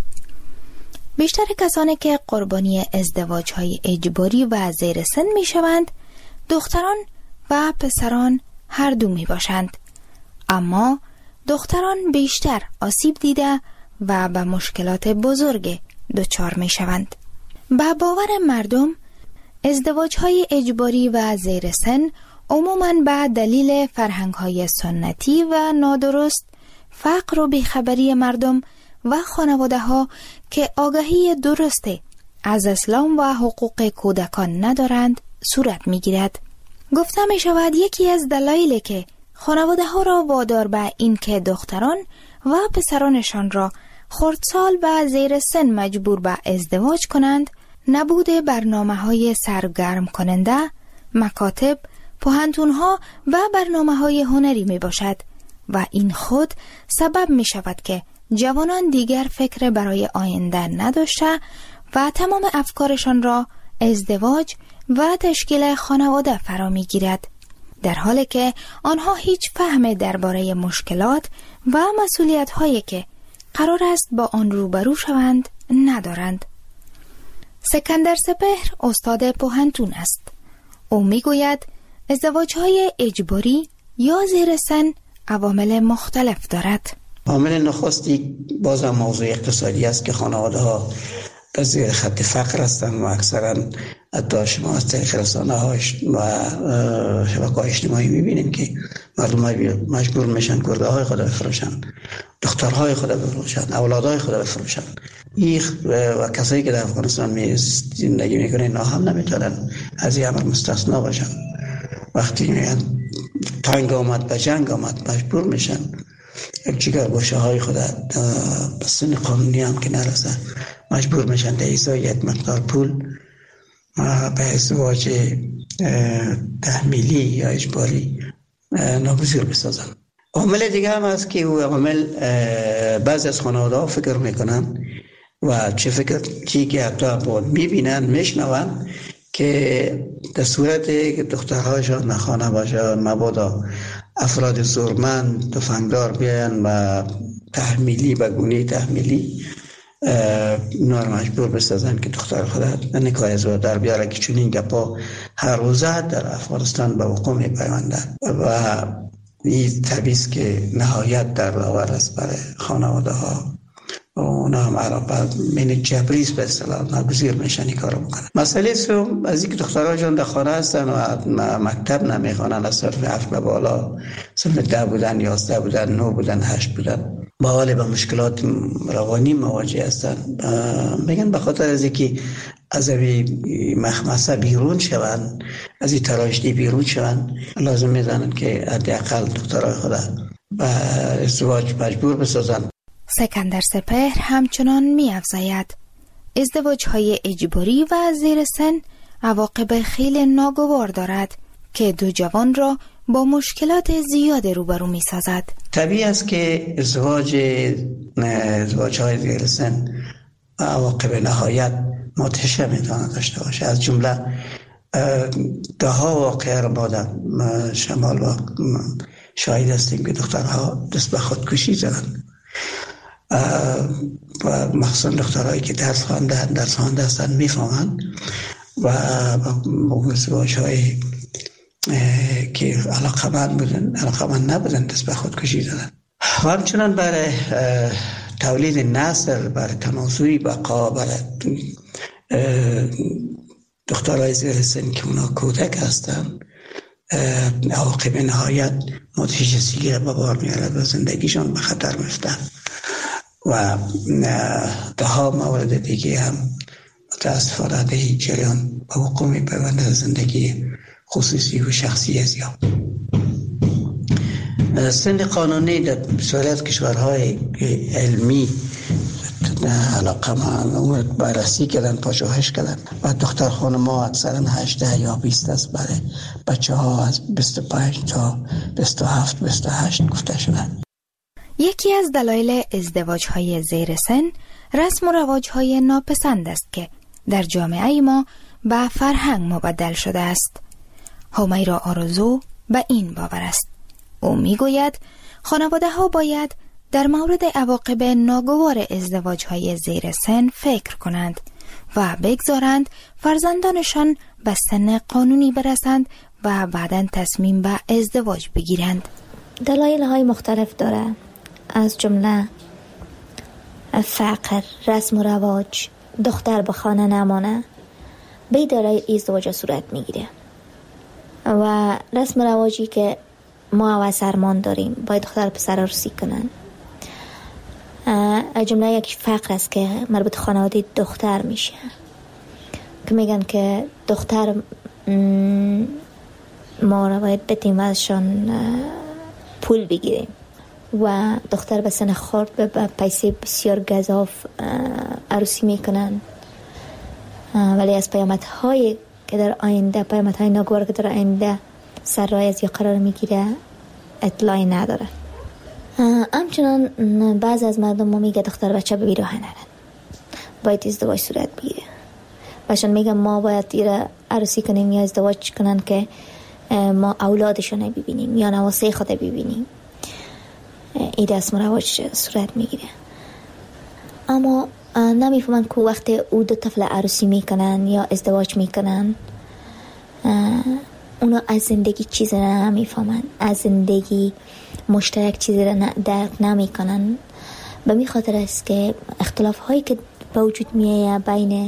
بیشتر کسانی که قربانی ازدواج‌های اجباری و زیر سن می شوند دختران و پسران هر دو می باشند، اما دختران بیشتر آسیب دیده و به مشکلات بزرگ دچار می شوند. به باور مردم ازدواج‌های اجباری و زیر سن عموماً به دلیل فرهنگ‌های سنتی و نادرست، فقر و بیخبری مردم و خانواده‌ها که آگاهی درست از اسلام و حقوق کودکان ندارند صورت می‌گیرد. گفته می شود یکی از دلایلی که خانواده‌ها را وادار به این که دختران و پسرانشان را خردسال و زیر سن مجبور به ازدواج کنند، نبود برنامه‌های سرگرم کننده، مکاتب، پوهنتون‌ها و برنامه‌های هنری می باشد و این خود سبب می شود که جوانان دیگر فکر برای آینده نداشته و تمام افکارشان را ازدواج و تشکیل خانواده فرا می گیرد، در حالی که آنها هیچ فهم درباره مشکلات و مسئولیت هایی که قرار است با آن روبرو شوند ندارند. سکندر سپهر استاد پوهنتون است. او می گوید ازدواج های اجباری یا زیر سن عوامل مختلف دارد.
عامل نخستی باز هم موضوع اقتصادی است که خانواده ها در زیر خط فقر هستند و اکثرا حتی شما از طریق رسانه ها و شبکه های اجتماعی میبینیم که مردم مجبور میشن کرده های خود بفروشن، دخترهای خود بفروشن، اولادهای خود بفروشن. این و کسایی که در افغانستان زندگی میکنن اینا هم نمیتونن از این امر مستثنا باشن. وقتی میگن تنگ آمد به جنگ آمد مجبور میشن یک جگر گوشه های خود به سن قانونی هم که نرسه مجبور میشن در ایزای یک مقدار پول به ازدواج تحمیلی یا اجباری ناگزیر بسازن. عامل دیگه هم هست که او عامل بعضی از خانواده ها فکر میکنن و چه فکر چی که حتی بود میبینن میشنون که در صورت که دخترهایشان نخانه باشه مبادا افراد زورمند تفنگدار بیان و تحمیلی به گونه تحمیلی نور مجبور بسازن که دختر خود نکاح ازدواج در بیاره که چون این گپا هر روزه در افغانستان به وقوع میپیوندند و این تبعیض که نهایت در داور است برای خانواده ها و اونا هم عربا من جبریز به اصطلاح ناگزیر میشن این کارو بکنن. مسئله سوم از اینکه دخترهاشون در خانه هستن و مکتب نمیخوانن، از صرف هفت به بالا صرف ده بودن، یازده بودن، نو بودن، هشت بودن، با حال به مشکلات روانی مواجه هستن. میگن به خاطر از اینکه از این مخمسه بیرون شون، از این تراژدی بیرون شون، لازم میدانن که حداقل دخترهای خود به ازدواج مجبور بسازن.
سکندر سپهر همچنان می افزاید ازدواج های اجباری و زیر سن عواقب خیلی ناگوار دارد که دو جوان را با مشکلات زیاد روبرو می سازد.
طبیعی است که ازدواج ازدواج های زیر سن عواقب نهایت متشابه میتواند داشته باشه. از جمله ده ها واقعه را ما در شمال و شاهد هستیم که دخترها دست به خودکشی زدند و مخصوصا دخترهایی که درس خوانده درس خوانده هستند میفهمند و ازدواج های که علاقمند بودن علاقمند نبودن دست به خودکشی زدن. و همچنان برای تولید نسل، برای تناسوی بقا، برای دخترهای زیر سن که اونا کودک هستن عواقب نهایت متجسیگی را به بار میارد و زندگیشان به خطر میفتن و ده ها مورد دیگه هم متاسفانه در این جریان به وقوع میپیوندد زندگی خصوصی و شخصی زیاد. سن قانونی در بسیاری از کشورهای علمی علاقه من اون بررسی کردن، پژوهش کردن و دختر خانم‌ها اکثرا هجده یا بیست است، برای بچه ها از بیست و پنج تا بیست و هفت بیست و هشت گفته شده.
یکی از دلایل ازدواج‌های زیر سن رسم و رواج‌های ناپسند است که در جامعه ما به فرهنگ مبدل شده است. همیرا آرزو به این باور است. او میگوید خانواده ها باید در مورد عواقب ناگوار ازدواج‌های زیر سن فکر کنند و بگذارند فرزندانشان به سن قانونی برسند و بعداً تصمیم به ازدواج بگیرند.
دلایل های مختلف داره، از جمله فقر، رسم و رواج، دختر به خانه نمانه، به دارای ازدواج صورت میگیره و رسم و رواجی که ما و سرمان داریم باید دختر پسر عروسی کنن. از جمله یک فقر است که مربوط خانواده دختر میشه که میگن که دختر ما رو باید بدیم و ازشان پول بگیریم و دختر به سن خورد به پیسه بسیار گزاف عروسی میکنن، ولی از پیامدهای که در آینده، پیامدهای ناگوار که در آینده سر راه از یا قرار میگیره اطلاعی نداره. همچنان بعض از مردم ما میگه دختر بچه به بیراه نرن، باید ازدواج صورت بگیره. باشن میگن ما باید ایره عروسی کنیم یا ازدواج کنن که ما اولادشون ببینیم یا نواسه خود ببینیم. این رسم و رواج صورت میگیره، اما نمیفهمن که وقت او دو طفل عروسی میکنن یا ازدواج میکنن اونا از زندگی چیزی نمیفهمن، از زندگی مشترک چیزی را درک نمیکنن. به می خاطر است که اختلاف هایی که به وجود میایه بین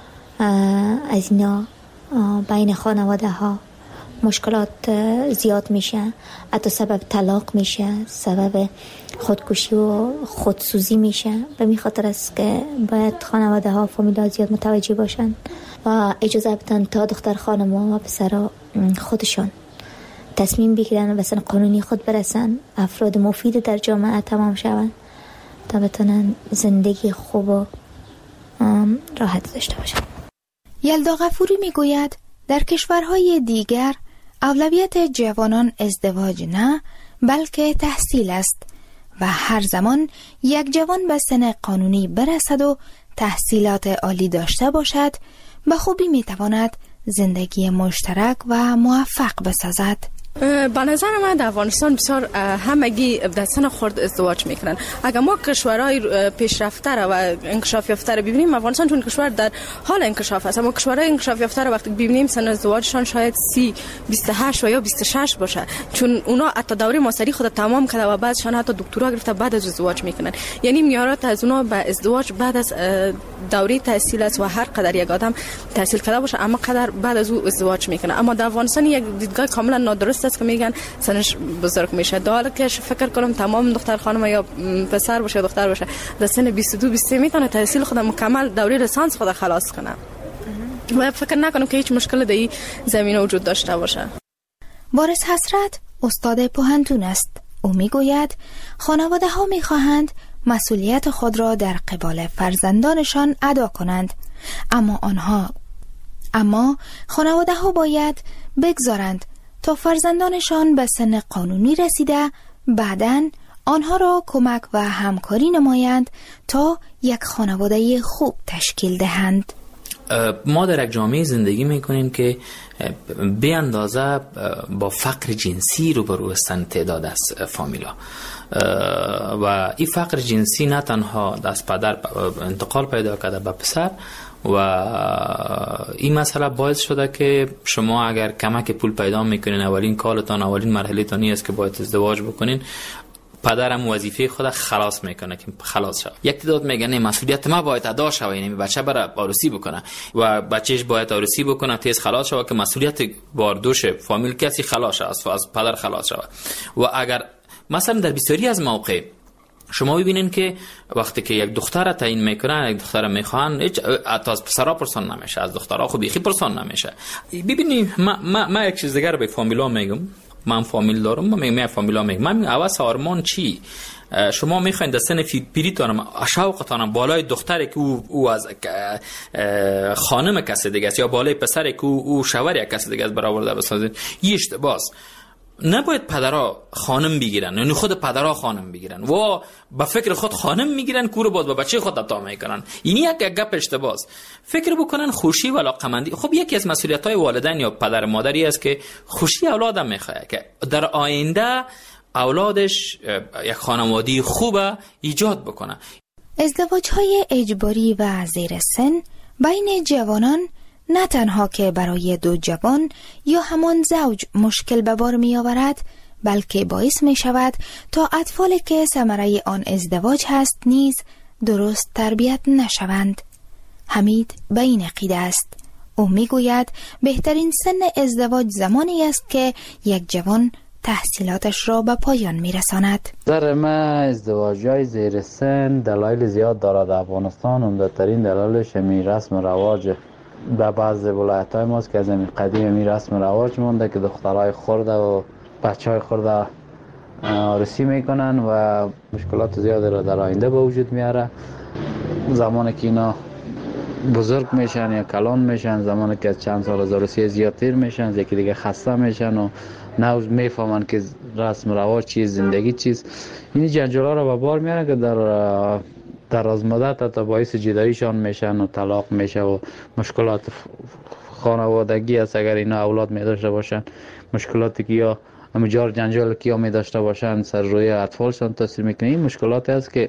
از اینا، بین خانواده ها مشکلات زیاد میشه، حتی سبب طلاق میشه، سبب خودکشی و خودسوزی میشه. به می خاطر است که باید خانواده ها فامیل‌ها زیاد متوجه باشن و اجازه بدن تا دختر خانم و پسرها خودشان تصمیم بگیرن و به سن قانونی خود برسن، افراد مفید در جامعه تمام شون تا بتونن زندگی خوب و راحت داشته باشن.
یلدا غفوری میگوید در کشورهای دیگر اولویت جوانان ازدواج نه بلکه تحصیل است و هر زمان یک جوان به سن قانونی برسد و تحصیلات عالی داشته باشد به خوبی میتواند زندگی مشترک و موفق بسازد.
به نظر من در افغانستان بسیار همگی در سن خرد ازدواج میکنن. اگر ما کشورهای پیشرفته را و انکشاف یافته را ببینیم، افغانستان چون کشور در حال انکشاف است، اما کشورهای انکشاف یافته را وقتی ببینیم سن ازدواجشان شاید سی، بیست و هشت و یا بیست و شش باشه، چون اونا حتی دوره ماستری خود تمام کرده و بعدشان حتی دکترا گرفته بعد از ازدواج میکنن. یعنی میارات از اونا به ازدواج بعد از دوره تحصیل است و هر قدر یک آدم تحصیل کرده باشه اما قدر بعد از او ازدواج میکنه. اما در افغانستان یک دیدگاه کاملا نادرست است که میگن سنش بزرگ میشه. در حالی که فکر کنم تمام دختر خانم یا پسر باشه یا دختر باشه در سن بیست و دو بیست و سه میتونه تحصیل خود مکمل دوره لیسانس خود خلاص کنه و فکر نکنم که هیچ مشکل در این زمینه وجود داشته باشه.
بارس حسرت استاد پوهنتون است. او میگوید خانواده ها میخواهند مسئولیت خود را در قبال فرزندانشان ادا کنند، اما آنها اما خانواده ها باید بگذارند تا فرزندانشان به سن قانونی رسیده بعداً آنها را کمک و همکاری نمایند تا یک خانواده خوب تشکیل دهند.
ما در یک جامعه زندگی میکنیم که به اندازه با فقر جنسی روبرو هستند تعداد از فامیلا و این فقر جنسی نه تنها از پدر انتقال پیدا کرده به پسر و این مسئله باعث شده که شما اگر کمک پول پیدا میکنین اولین کارتان اولین مرحله تانی است که باید ازدواج بکنین، پدرم وظیفه خود خلاص میکنه که خلاص شد. یک تعداد میگن مسئولیت ما باید ادا شود، یعنی بچه برای عروسی بکنه و بچهش باید عروسی بکنه تیز خلاص شود که مسئولیت باردوش فامیل کسی خلاص شود، از پدر خلاص شود. و اگر مثلا در بسیاری از مواقع شما ببینین که وقتی که یک دختر تعیین میکنن، یک دختر میخوان، هیچ از پسرا پرسان نمیشه، از دخترها خب بیخی پرسان نمیشه. ببینید ما ما, ما یک چیز دیگه رو به فامیلا میگم، من فامیل دارم، من میگم فامیلا میگم من عوض آرمان چی شما میخواین در سن پیریتان شوقتان بالای دختری که او, او از خانم کسی دیگه است یا بالای پسری که او, او شوهر کسی دیگه است برآورده بسازید، این اشتباهه. نباید پدرها خانم بگیرن، یعنی خود پدرها خانم بگیرن و با فکر خود خانم میگیرن کور باز با بچه خود عطا میکنن. این یک گپ اشتباهه. فکر بکنن خوشی و علاقمندی. خب یکی از مسئولیت‌های والدین یا پدر مادری است که خوشی اولادم میخواد که در آینده اولادش یک خانواده خوبه ایجاد بکنه.
ازدواج‌های اجباری و زیر سن بین جوانان نه تنها که برای دو جوان یا همان زوج مشکل به بار می آورد، بلکه باعث می شود تا اطفالی که ثمره آن ازدواج هست نیز درست تربیت نشوند. حمید به این عقیده است. او می گوید بهترین سن ازدواج زمانی است که یک جوان تحصیلاتش را به پایان می رساند.
در من ازدواج‌های زیر سن دلایل زیاد دارد. افغانستان عمده‌ترین دلایلش می رسم و رواج در بعض ولایت‌های ماست که از این قدیم می رسم و رواج مونده که دخترای خرده و بچهای خرده عروسی میکنن و مشکلات زیادی را در آینده به وجود میاره. زمانی که اینا بزرگ میشن یا کلان میشن، زمانی که از چند سال از عروسی زیادتر میشن، یکی دیگه خسته میشن و نه میفهمن که رسم و رواج چیز، زندگی چیز. این جنجالا را به بار میاره که در در از مدت تا باعث جداییشان میشن و طلاق میشه و مشکلات خانوادگی است. اگر اینا اولاد می داشته باشن، مشکلاتی که یا مجار جنجال که یا می داشته باشن سر روی اطفالشان تاثیر میکنه. این مشکلاتی است که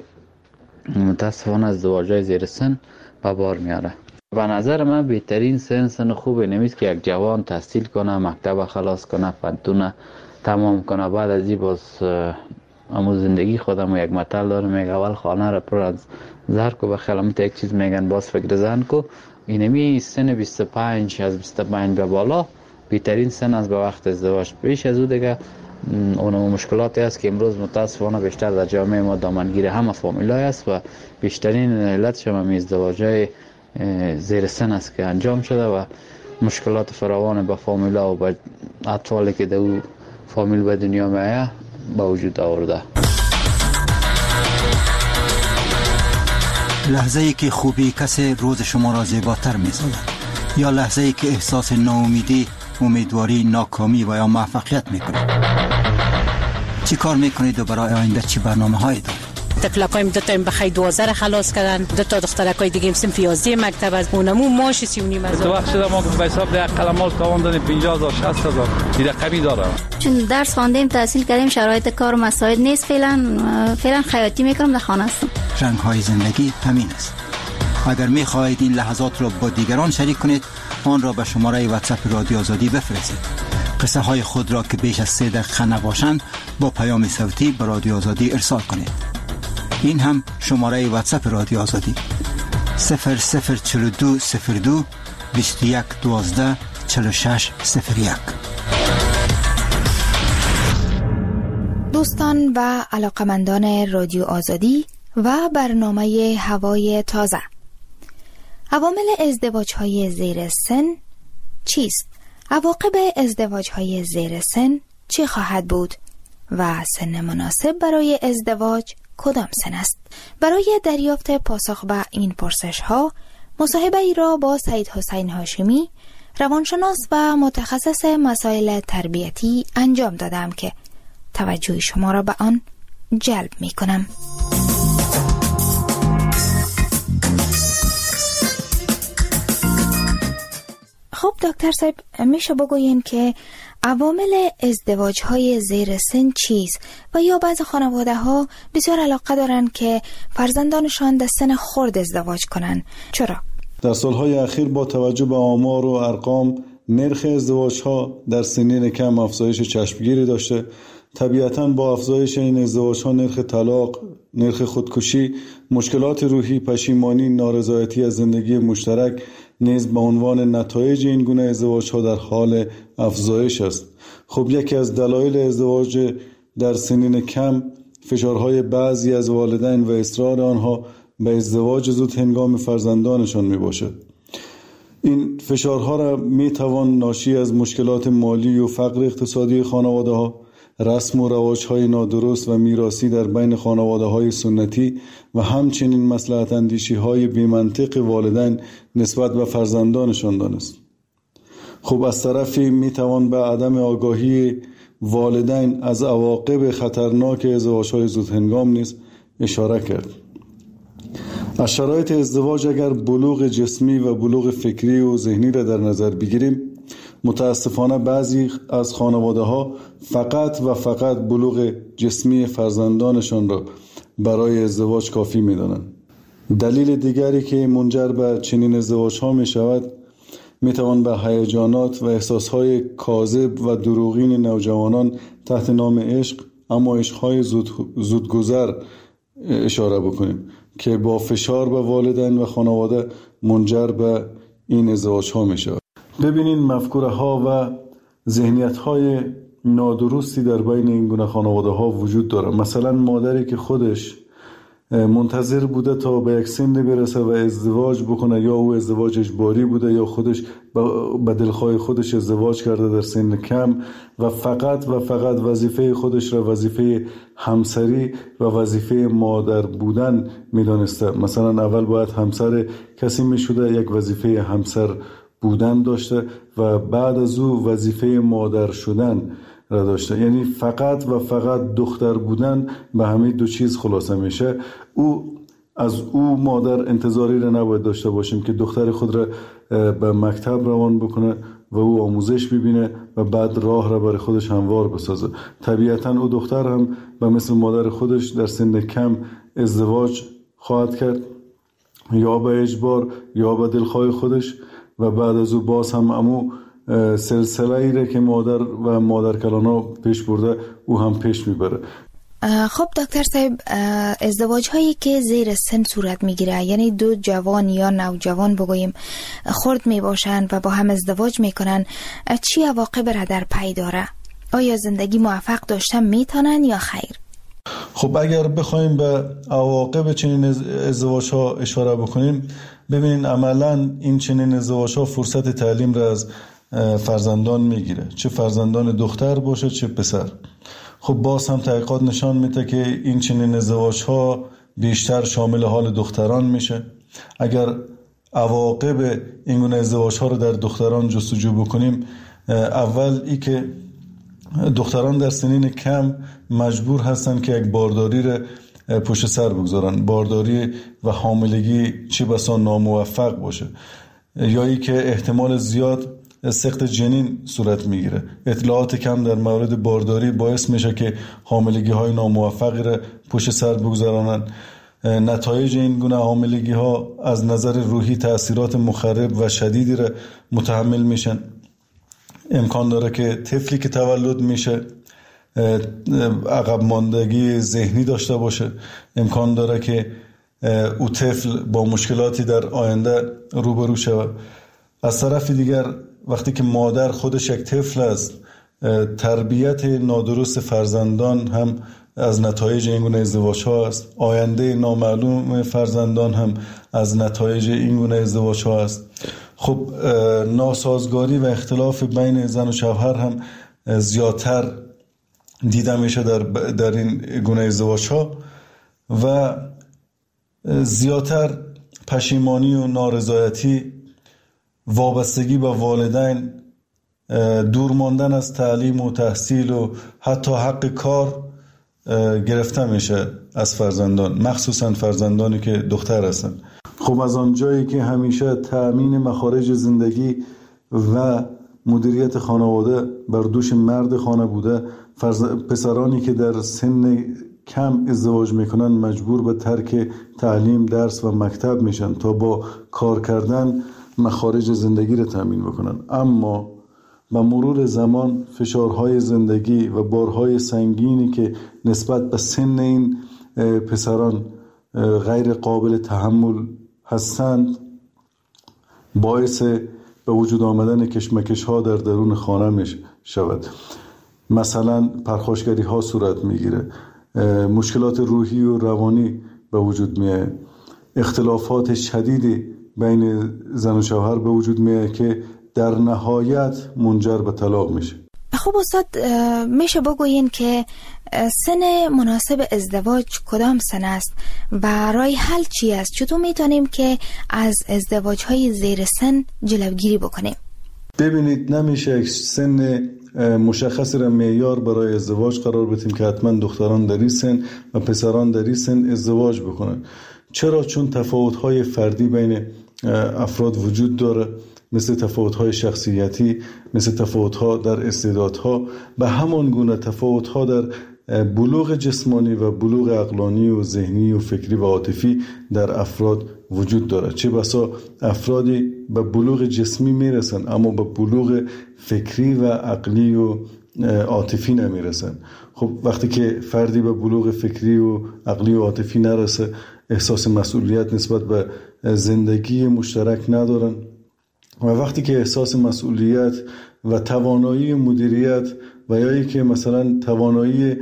متاسفانه ازدواج‌های زیر سن به بار میاره. به نظر من بهترین سن سن خوبی نمیست که یک جوان تحصیل کنه، مکتب خلاص کنه، فنتونه تمام کنه، بعد از این باز امو زندگی خودم و یک مطل داره میگه اول خانه را پر از زهر کو به خیالمت یک چیز میگن باز فکر زن کو. اینمی سن بیست و پنج از بیست و پنج به بالا بهترین سن از به وقت ازدواج. پیش از او دیگه اون مشکلاتی است که امروز متاسفانه بیشتر در جامعه ما دامنگیر همه فامیلای است و بیشترین علتش هم ازدواج‌های زیر سن است که انجام شده و مشکلات فراوان به فامیلا و به اطفالی که در او فامیل به دنیا میآید با وجود آورده.
لحظه ای که خوبی کسی روز شما را زیباتر می‌سازد یا لحظه ای که احساس ناامیدی، امیدواری، ناکامی و یا موفقیت می‌کنید. چی کار می‌کنید و برای آینده چی برنامه‌هایی دارید؟
تکلکایم دو تا ام بخای دوازده خلاص کردن، دو تا دخترکای دیگه صنف یازده مکتب از اونمو ماش سی و نیم هزار.
تو وقت شده ما به حساب ده قلمال تاوان پنجاه هزار شصت هزار این رقمی داره.
چون درس خواندیم، تحصیل کردیم، شرایط کار و مساعد نیست. فعلا فعلا خیاطی میکنم، در خانه هستم.
رنگ‌های زندگی همین است. اگر می‌خواهید این لحظات را با دیگران شریک کنید، آن را به شماره واتساپ رادیو آزادی بفرستید. قصه های خود را که بیش از سه دقیقه نباشند با پیام صوتی به رادیو آزادی ارسال کنید. این هم شماره واتساپ رادیو آزادی صفر صفر چهل و دو صفر دو بیست و یک دوازده چهل و شش صفر یک.
دوستان و علاقمندان رادیو آزادی و برنامه هوای تازه، عوامل ازدواج‌های زیر سن چیست؟ عواقب ازدواج‌های زیر سن چی خواهد بود؟ و سن مناسب برای ازدواج کدام سن است؟ برای دریافت پاسخ به این پرسش ها مصاحبه ای را با سید حسین هاشمی، روانشناس و متخصص مسائل تربیتی انجام دادم که توجه شما را به آن جلب می کنم. خب دکتر صاحب، میشه بگوین که عوامل ازدواج‌های زیر سن چیست و یا بعض خانواده‌ها بسیار علاقه دارن که فرزندانشان در سن خرد ازدواج کنن؟ چرا؟
در سالهای اخیر با توجه به آمار و ارقام نرخ ازدواج‌ها در سنین کم افزایش چشمگیری داشته. طبیعتاً با افزایش این ازدواج‌ها نرخ طلاق، نرخ خودکشی، مشکلات روحی، پشیمانی، نارضایتی از زندگی مشترک نیز به عنوان نتایج این گونه ازدواج‌ها در حال افزایش است. خب یکی از دلایل ازدواج در سنین کم فشارهای بعضی از والدین و اصرار آنها به ازدواج زود هنگام فرزندانشان می باشد. این فشارها را می توان ناشی از مشکلات مالی و فقر اقتصادی خانواده ها، رسم و رواج‌های نادرست و میراثی در بین خانواده‌های سنتی و همچنین مصلحت اندیشی‌های بی‌منطق والدین نسبت به فرزندانشان دانست. خب از طرفی میتوان به عدم آگاهی والدین از عواقب خطرناک ازدواج‌های زودهنگام نیز اشاره کرد. از شرایط ازدواج اگر بلوغ جسمی و بلوغ فکری و ذهنی را در نظر بگیریم، متاسفانه بعضی از خانواده‌ها فقط و فقط بلوغ جسمی فرزندانشان را برای ازدواج کافی می‌دانند. دلیل دیگری که منجر به چنین ازدواج‌ها می‌شود، می‌توان به هیجانات و احساس‌های کاذب و دروغین نوجوانان تحت نام عشق، اما عشق‌های زود زودگذر اشاره بکنیم که با فشار به والدین و خانواده منجر به این ازدواج‌ها می‌شود. ببینین مفکوره ها و ذهنیت های نادرستی در بین این گونه خانواده ها وجود داره. مثلا مادری که خودش منتظر بوده تا به یک سن برسه و ازدواج بکنه، یا او ازدواج اجباری بوده یا خودش به دلخواه خودش ازدواج کرده در سن کم و فقط و فقط وظیفه خودش را وظیفه همسری و وظیفه مادر بودن میدانسته. مثلا اول باید همسر کسی میشده، یک وظیفه همسر بودن داشته و بعد از او وظیفه مادر شدن را داشته. یعنی فقط و فقط دختر بودن به همه دو چیز خلاصه میشه. او از او مادر انتظاری را نباید داشته باشیم که دختر خود را به مکتب روان بکنه و او آموزش ببینه و بعد راه را برای خودش هموار بسازه. طبیعتا او دختر هم به مثل مادر خودش در سن کم ازدواج خواهد کرد، یا به اجبار یا به دلخواه خودش، و بعد از او باز هم امو سلسله ای را که مادر و مادر کلانا پیش برده او هم پیش میبره.
خب دکتر صاحب، ازدواج هایی که زیر سن صورت میگیره، یعنی دو جوان یا نوجوان بگوییم خرد میباشن و با هم ازدواج میکنن، چی عواقب را در پی داره؟ آیا زندگی موفق داشتن میتونن یا خیر؟
خب اگر بخوایم به عواقب چنین ازدواج ها اشاره بکنیم، ببینین عملا این چنین ازدواج ها فرصت تعلیم را از فرزندان میگیره، چه فرزندان دختر باشه چه پسر. خب باز هم تحقیقات نشان میده که این چنین ازدواج ها بیشتر شامل حال دختران میشه. اگر عواقب این گونه ازدواج ها رو در دختران جستجو بکنیم، اول ای که دختران در سنین کم مجبور هستن که یک بارداری را پشت سر بگذارن. بارداری و حاملگی چه بسا ناموفق باشه، یا ای که احتمال زیاد سقط جنین صورت میگیره. اطلاعات کم در مورد بارداری باعث میشه که حاملگی های ناموفقی را پشت سر بگذارن. نتایج این گونه حاملگی ها از نظر روحی تأثیرات مخرب و شدیدی را متحمل میشن. امکان داره که طفلی که تولد میشه عقب ماندگی ذهنی داشته باشه. امکان داره که او طفل با مشکلاتی در آینده روبرو شود. از طرف دیگر وقتی که مادر خودش یک طفل است، تربیت نادرست فرزندان هم از نتایج این گونه ازدواج ها است. آینده نامعلوم فرزندان هم از نتایج این گونه ازدواج ها است. خب ناسازگاری و اختلاف بین زن و شوهر هم زیادتر دیده میشه در در این گونه ازدواج ها و زیادتر پشیمانی و نارضایتی، وابستگی به والدین، دور ماندن از تعلیم و تحصیل و حتی حق کار گرفته میشه از فرزندان، مخصوصا فرزندانی که دختر هستن. خب از آنجایی که همیشه تأمین مخارج زندگی و مدیریت خانواده بر دوش مرد خانه بوده، فرز... پسرانی که در سن کم ازدواج میکنن مجبور به ترک تعلیم، درس و مکتب میشن تا با کار کردن مخارج زندگی را تأمین بکنن. اما با مرور زمان فشارهای زندگی و بارهای سنگینی که نسبت به سن این پسران غیر قابل تحمل هستند باعث به وجود آمدن کشمکش ها در درون خانه می شود. مثلا پرخاشگری ها صورت می گیره، مشکلات روحی و روانی به وجود می آید، اختلافات شدیدی بین زن و شوهر به وجود می آید که در نهایت منجر به طلاق میشه.
خب استاد میشه بگوین که سن مناسب ازدواج کدام سن است و راه حل چی است؟ چطور میتونیم که از ازدواج های زیر سن جلوگیری بکنیم؟
ببینید، نمیشه سن مشخصی را معیار برای ازدواج قرار بدیم که حتما دختران در این سن و پسران در این سن ازدواج بکنن. چرا؟ چون تفاوت‌های فردی بین افراد وجود داره، مثل تفاوت‌های شخصیتی، مثل تفاوت‌ها در استعدادها و همان گونه تفاوت‌ها در بلوغ جسمانی و بلوغ عقلانی و ذهنی و فکری و عاطفی در افراد وجود داره. چه بسا افرادی به بلوغ جسمی میرسن اما به بلوغ فکری و عقلی و عاطفی نمیرسن. خب وقتی که فردی به بلوغ فکری و عقلی و عاطفی نرسه، احساس مسئولیت نسبت به زندگی مشترک ندارن و وقتی که احساس مسئولیت و توانایی مدیریت و یا ای که مثلا توانایی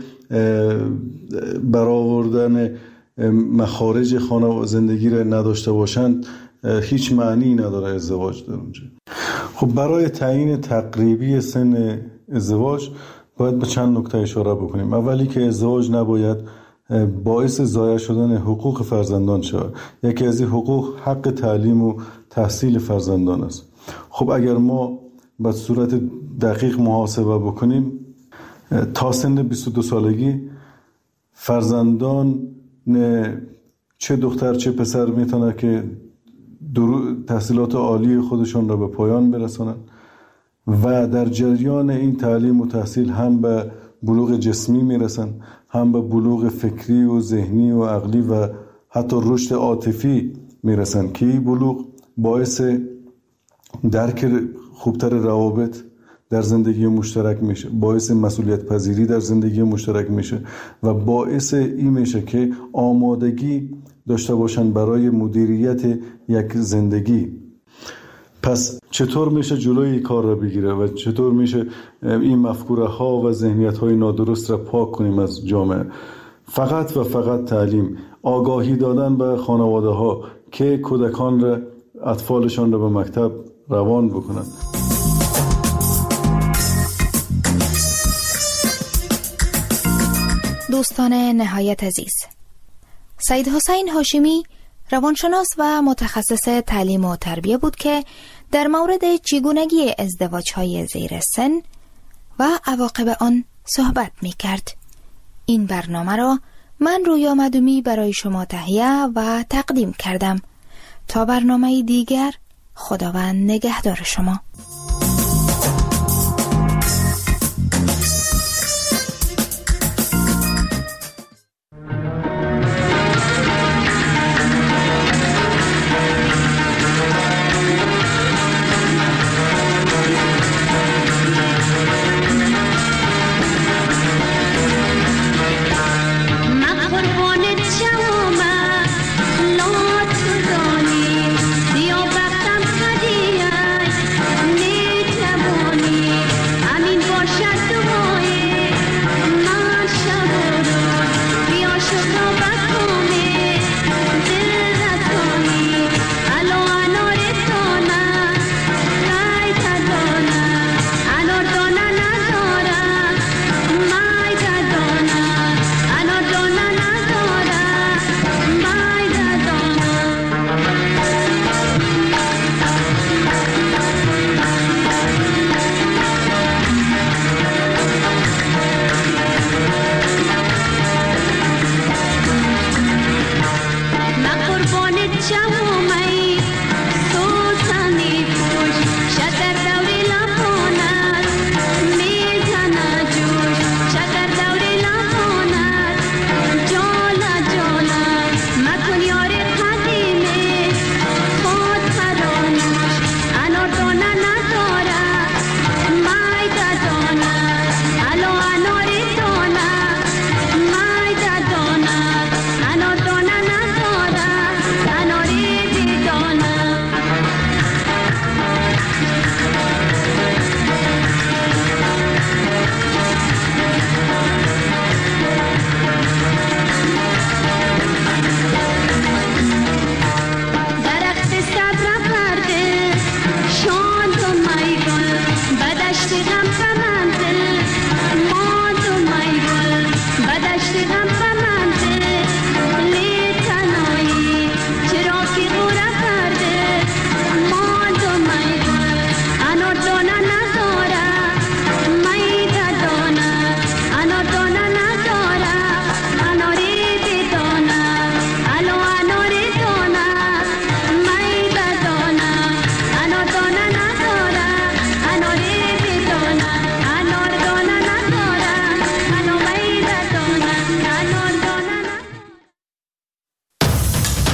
برآوردن مخارج خانه و زندگی را نداشته باشند، هیچ معنی نداره ازدواج در اونجا. خب برای تعیین تقریبی سن ازدواج باید به چند نکته اشاره بکنیم. اولی که ازدواج نباید باعث ضایع شدن حقوق فرزندان شود. یکی از این حقوق حق تعلیم و تحصیل فرزندان است. خب اگر ما به صورت دقیق محاسبه بکنیم، تا سن بیست و دو سالگی فرزندان چه دختر چه پسر میتونه که تحصیلات عالی خودشون را به پایان برسونن و در جریان این تعلیم و تحصیل هم به بلوغ جسمی میرسن، هم به بلوغ فکری و ذهنی و عقلی و حتی رشد عاطفی میرسن که این بلوغ باعث درک خوبتر روابط در زندگی مشترک میشه، باعث مسئولیت پذیری در زندگی مشترک میشه و باعث این میشه که آمادگی داشته باشن برای مدیریت یک زندگی. پس چطور میشه جلوی این کار را بگیره و چطور میشه این مفکوره ها و ذهنیت های نادرست را پاک کنیم از جامعه؟ فقط و فقط تعلیم، آگاهی دادن به خانواده ها که کودکان را، اطفالشان را به مکتب روان بکنند.
دوستان نهایت عزیز، سید حسین هاشمی روانشناس و متخصص تعلیم و تربیه بود که در مورد چگونگی ازدواج‌های زیر سن و عواقب آن صحبت می‌کرد. این برنامه را من رویا مدومی برای شما تهیه و تقدیم کردم. تا برنامه دیگر، خداوند نگهدار شما.